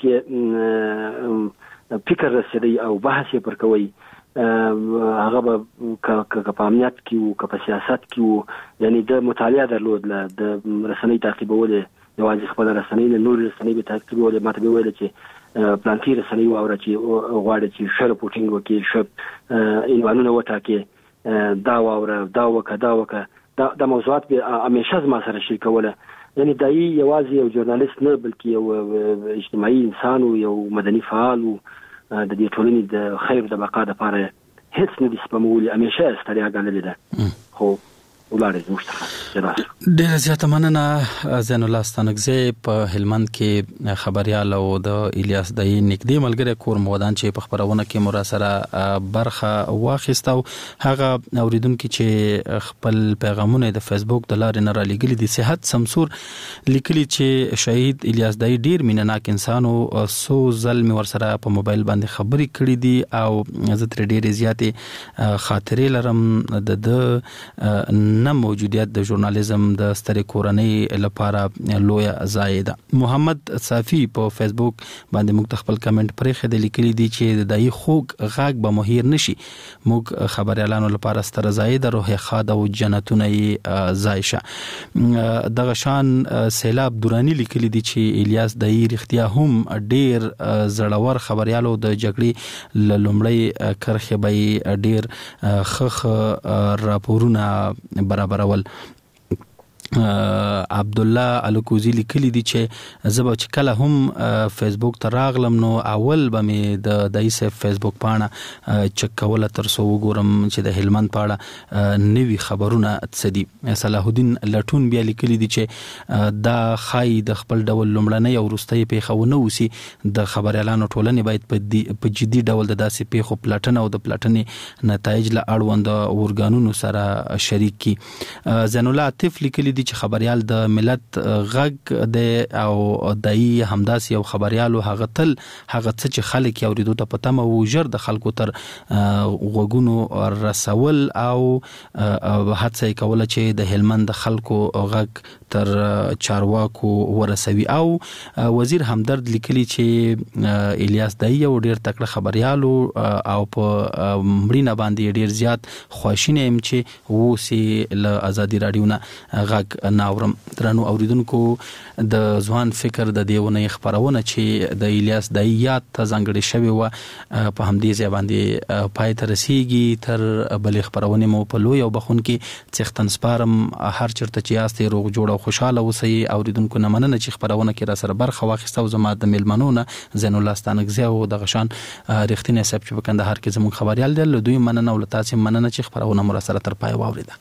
کې فکر رسېدي او بحث یې پر کوي هغه به په امنیت کې او په سیاست کې او یعنی د مطالعه درلود د رسنۍ تعقیبول یوازې خپل رسنۍ نه نور رسنۍ به تعقیبول ماته به ویل چې پلانټي رسنۍ واوره چې غواړي چې شر پورټینګ وکړي شپ عنوانونه وټاکي دا واوره دا وکړه دا موضوعات به همیشه زما سره شي کوله یعنی دای یوازې یو ژورنالیست نه بلکې یو اجتماعي انسان او یو مدني فعال او د دې ټولنې د خیر د بقا لپاره هیڅ نه دي سپمولي همیشه ستړیا غنلې ده خو ولاره مشترک ډیر زیاته مننه زین الله ستانکزی په هلمند کې خبريال او د الیاس د نږدې ملګری کور مودان چې په خبرونه کې مراسله برخه واخیستو هغه اوریدونکو چې خپل پیغامونه د فیسبوک د لارې نه را لګلي دي صحت سمسور لیکلي چې شهید الیاس د ډیر مینناک انسان او سو ظلم ورسره په موبایل باندې خبري کړې دي او زه تر ډیره زیاتې خاطرې لرم د نه موجودیت د ژورنالیزم د سترې کورنۍ لپاره لوی زائده محمد صافی په فیسبوک باندې موږ خپل کمنټ پرې خېد لیکلي دي چې دای خوګ غاګ به مهیر نشي موږ خبريالانو لپاره ستر زائده روح خاده او جنتونه زایشه دغه شان سیلاب دورانی لیکلي دي چې الیاس دای رښتیا هم ډیر زړور خبريالو د جګړې لومړی کرخه به ډیر خخ راپورونه برابرول عبد الله الکوزی لیکلی دی چې زبا چې کله هم فیسبوک ته راغلم نو اول به می د دایسه فیسبوک پاڼه چک کوله تر څو وګورم چې د هلمند پاڼه نوی خبرونه څدي صلاح الدین لټون بیا لیکلی دی چې دا خای د خپل ډول لمړنۍ او وروستۍ پیښونه وسی د خبريالانو ټولنې باید په جدي ډول د داسې پیښو پلاتنه او د پلاتنې نتایج له اړوند اورګانونو سره شریک کی زین الله عاطف لیکلی چې خبريال د ملت غږ د او دای همداس یو خبريال او هغه تل هغه څه چې خلک اوریدو ته پته مو وجر د خلکو تر غوګونو رسول او هڅه کوله چې د هلمند خلکو غږ تر چارواکو ورسوي او وزیر همدرد لیکلی چې الیاس دای یو ډیر تکړه خبريال او په مړینه باندې ډیر زیات خواشینه يم چې وسی له ازادي رادیو نه غږ ناورم درنو اوریدونکو د ځوان فکر د دیونه خبرونه چې د الیاس د یاد ته ځانګړي شوی و په همدې ځای باندې پای ته رسیږي تر بل خبرونه مو په لوی او بخون کې څختن سپارم هر چرته چې یاستي روغ جوړ او خوشاله اوسئ اوریدونکو نه مننه چې خبرونه کې را سره برخه واخیستو زما د میلمنونه زین الله ستانکزی او د غشان رښتینی سب چې په کندهار کې زموږ خبريال دي له دوی مننه او تاسو مننه چې خبرونه مر سره تر پای واوریده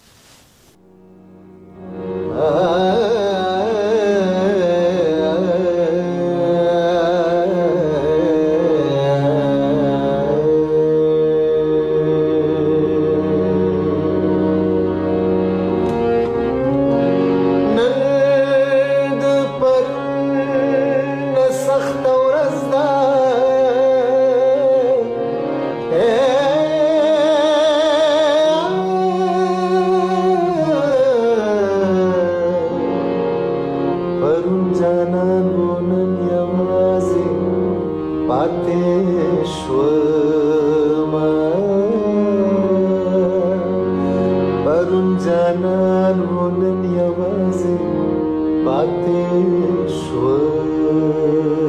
Bateșor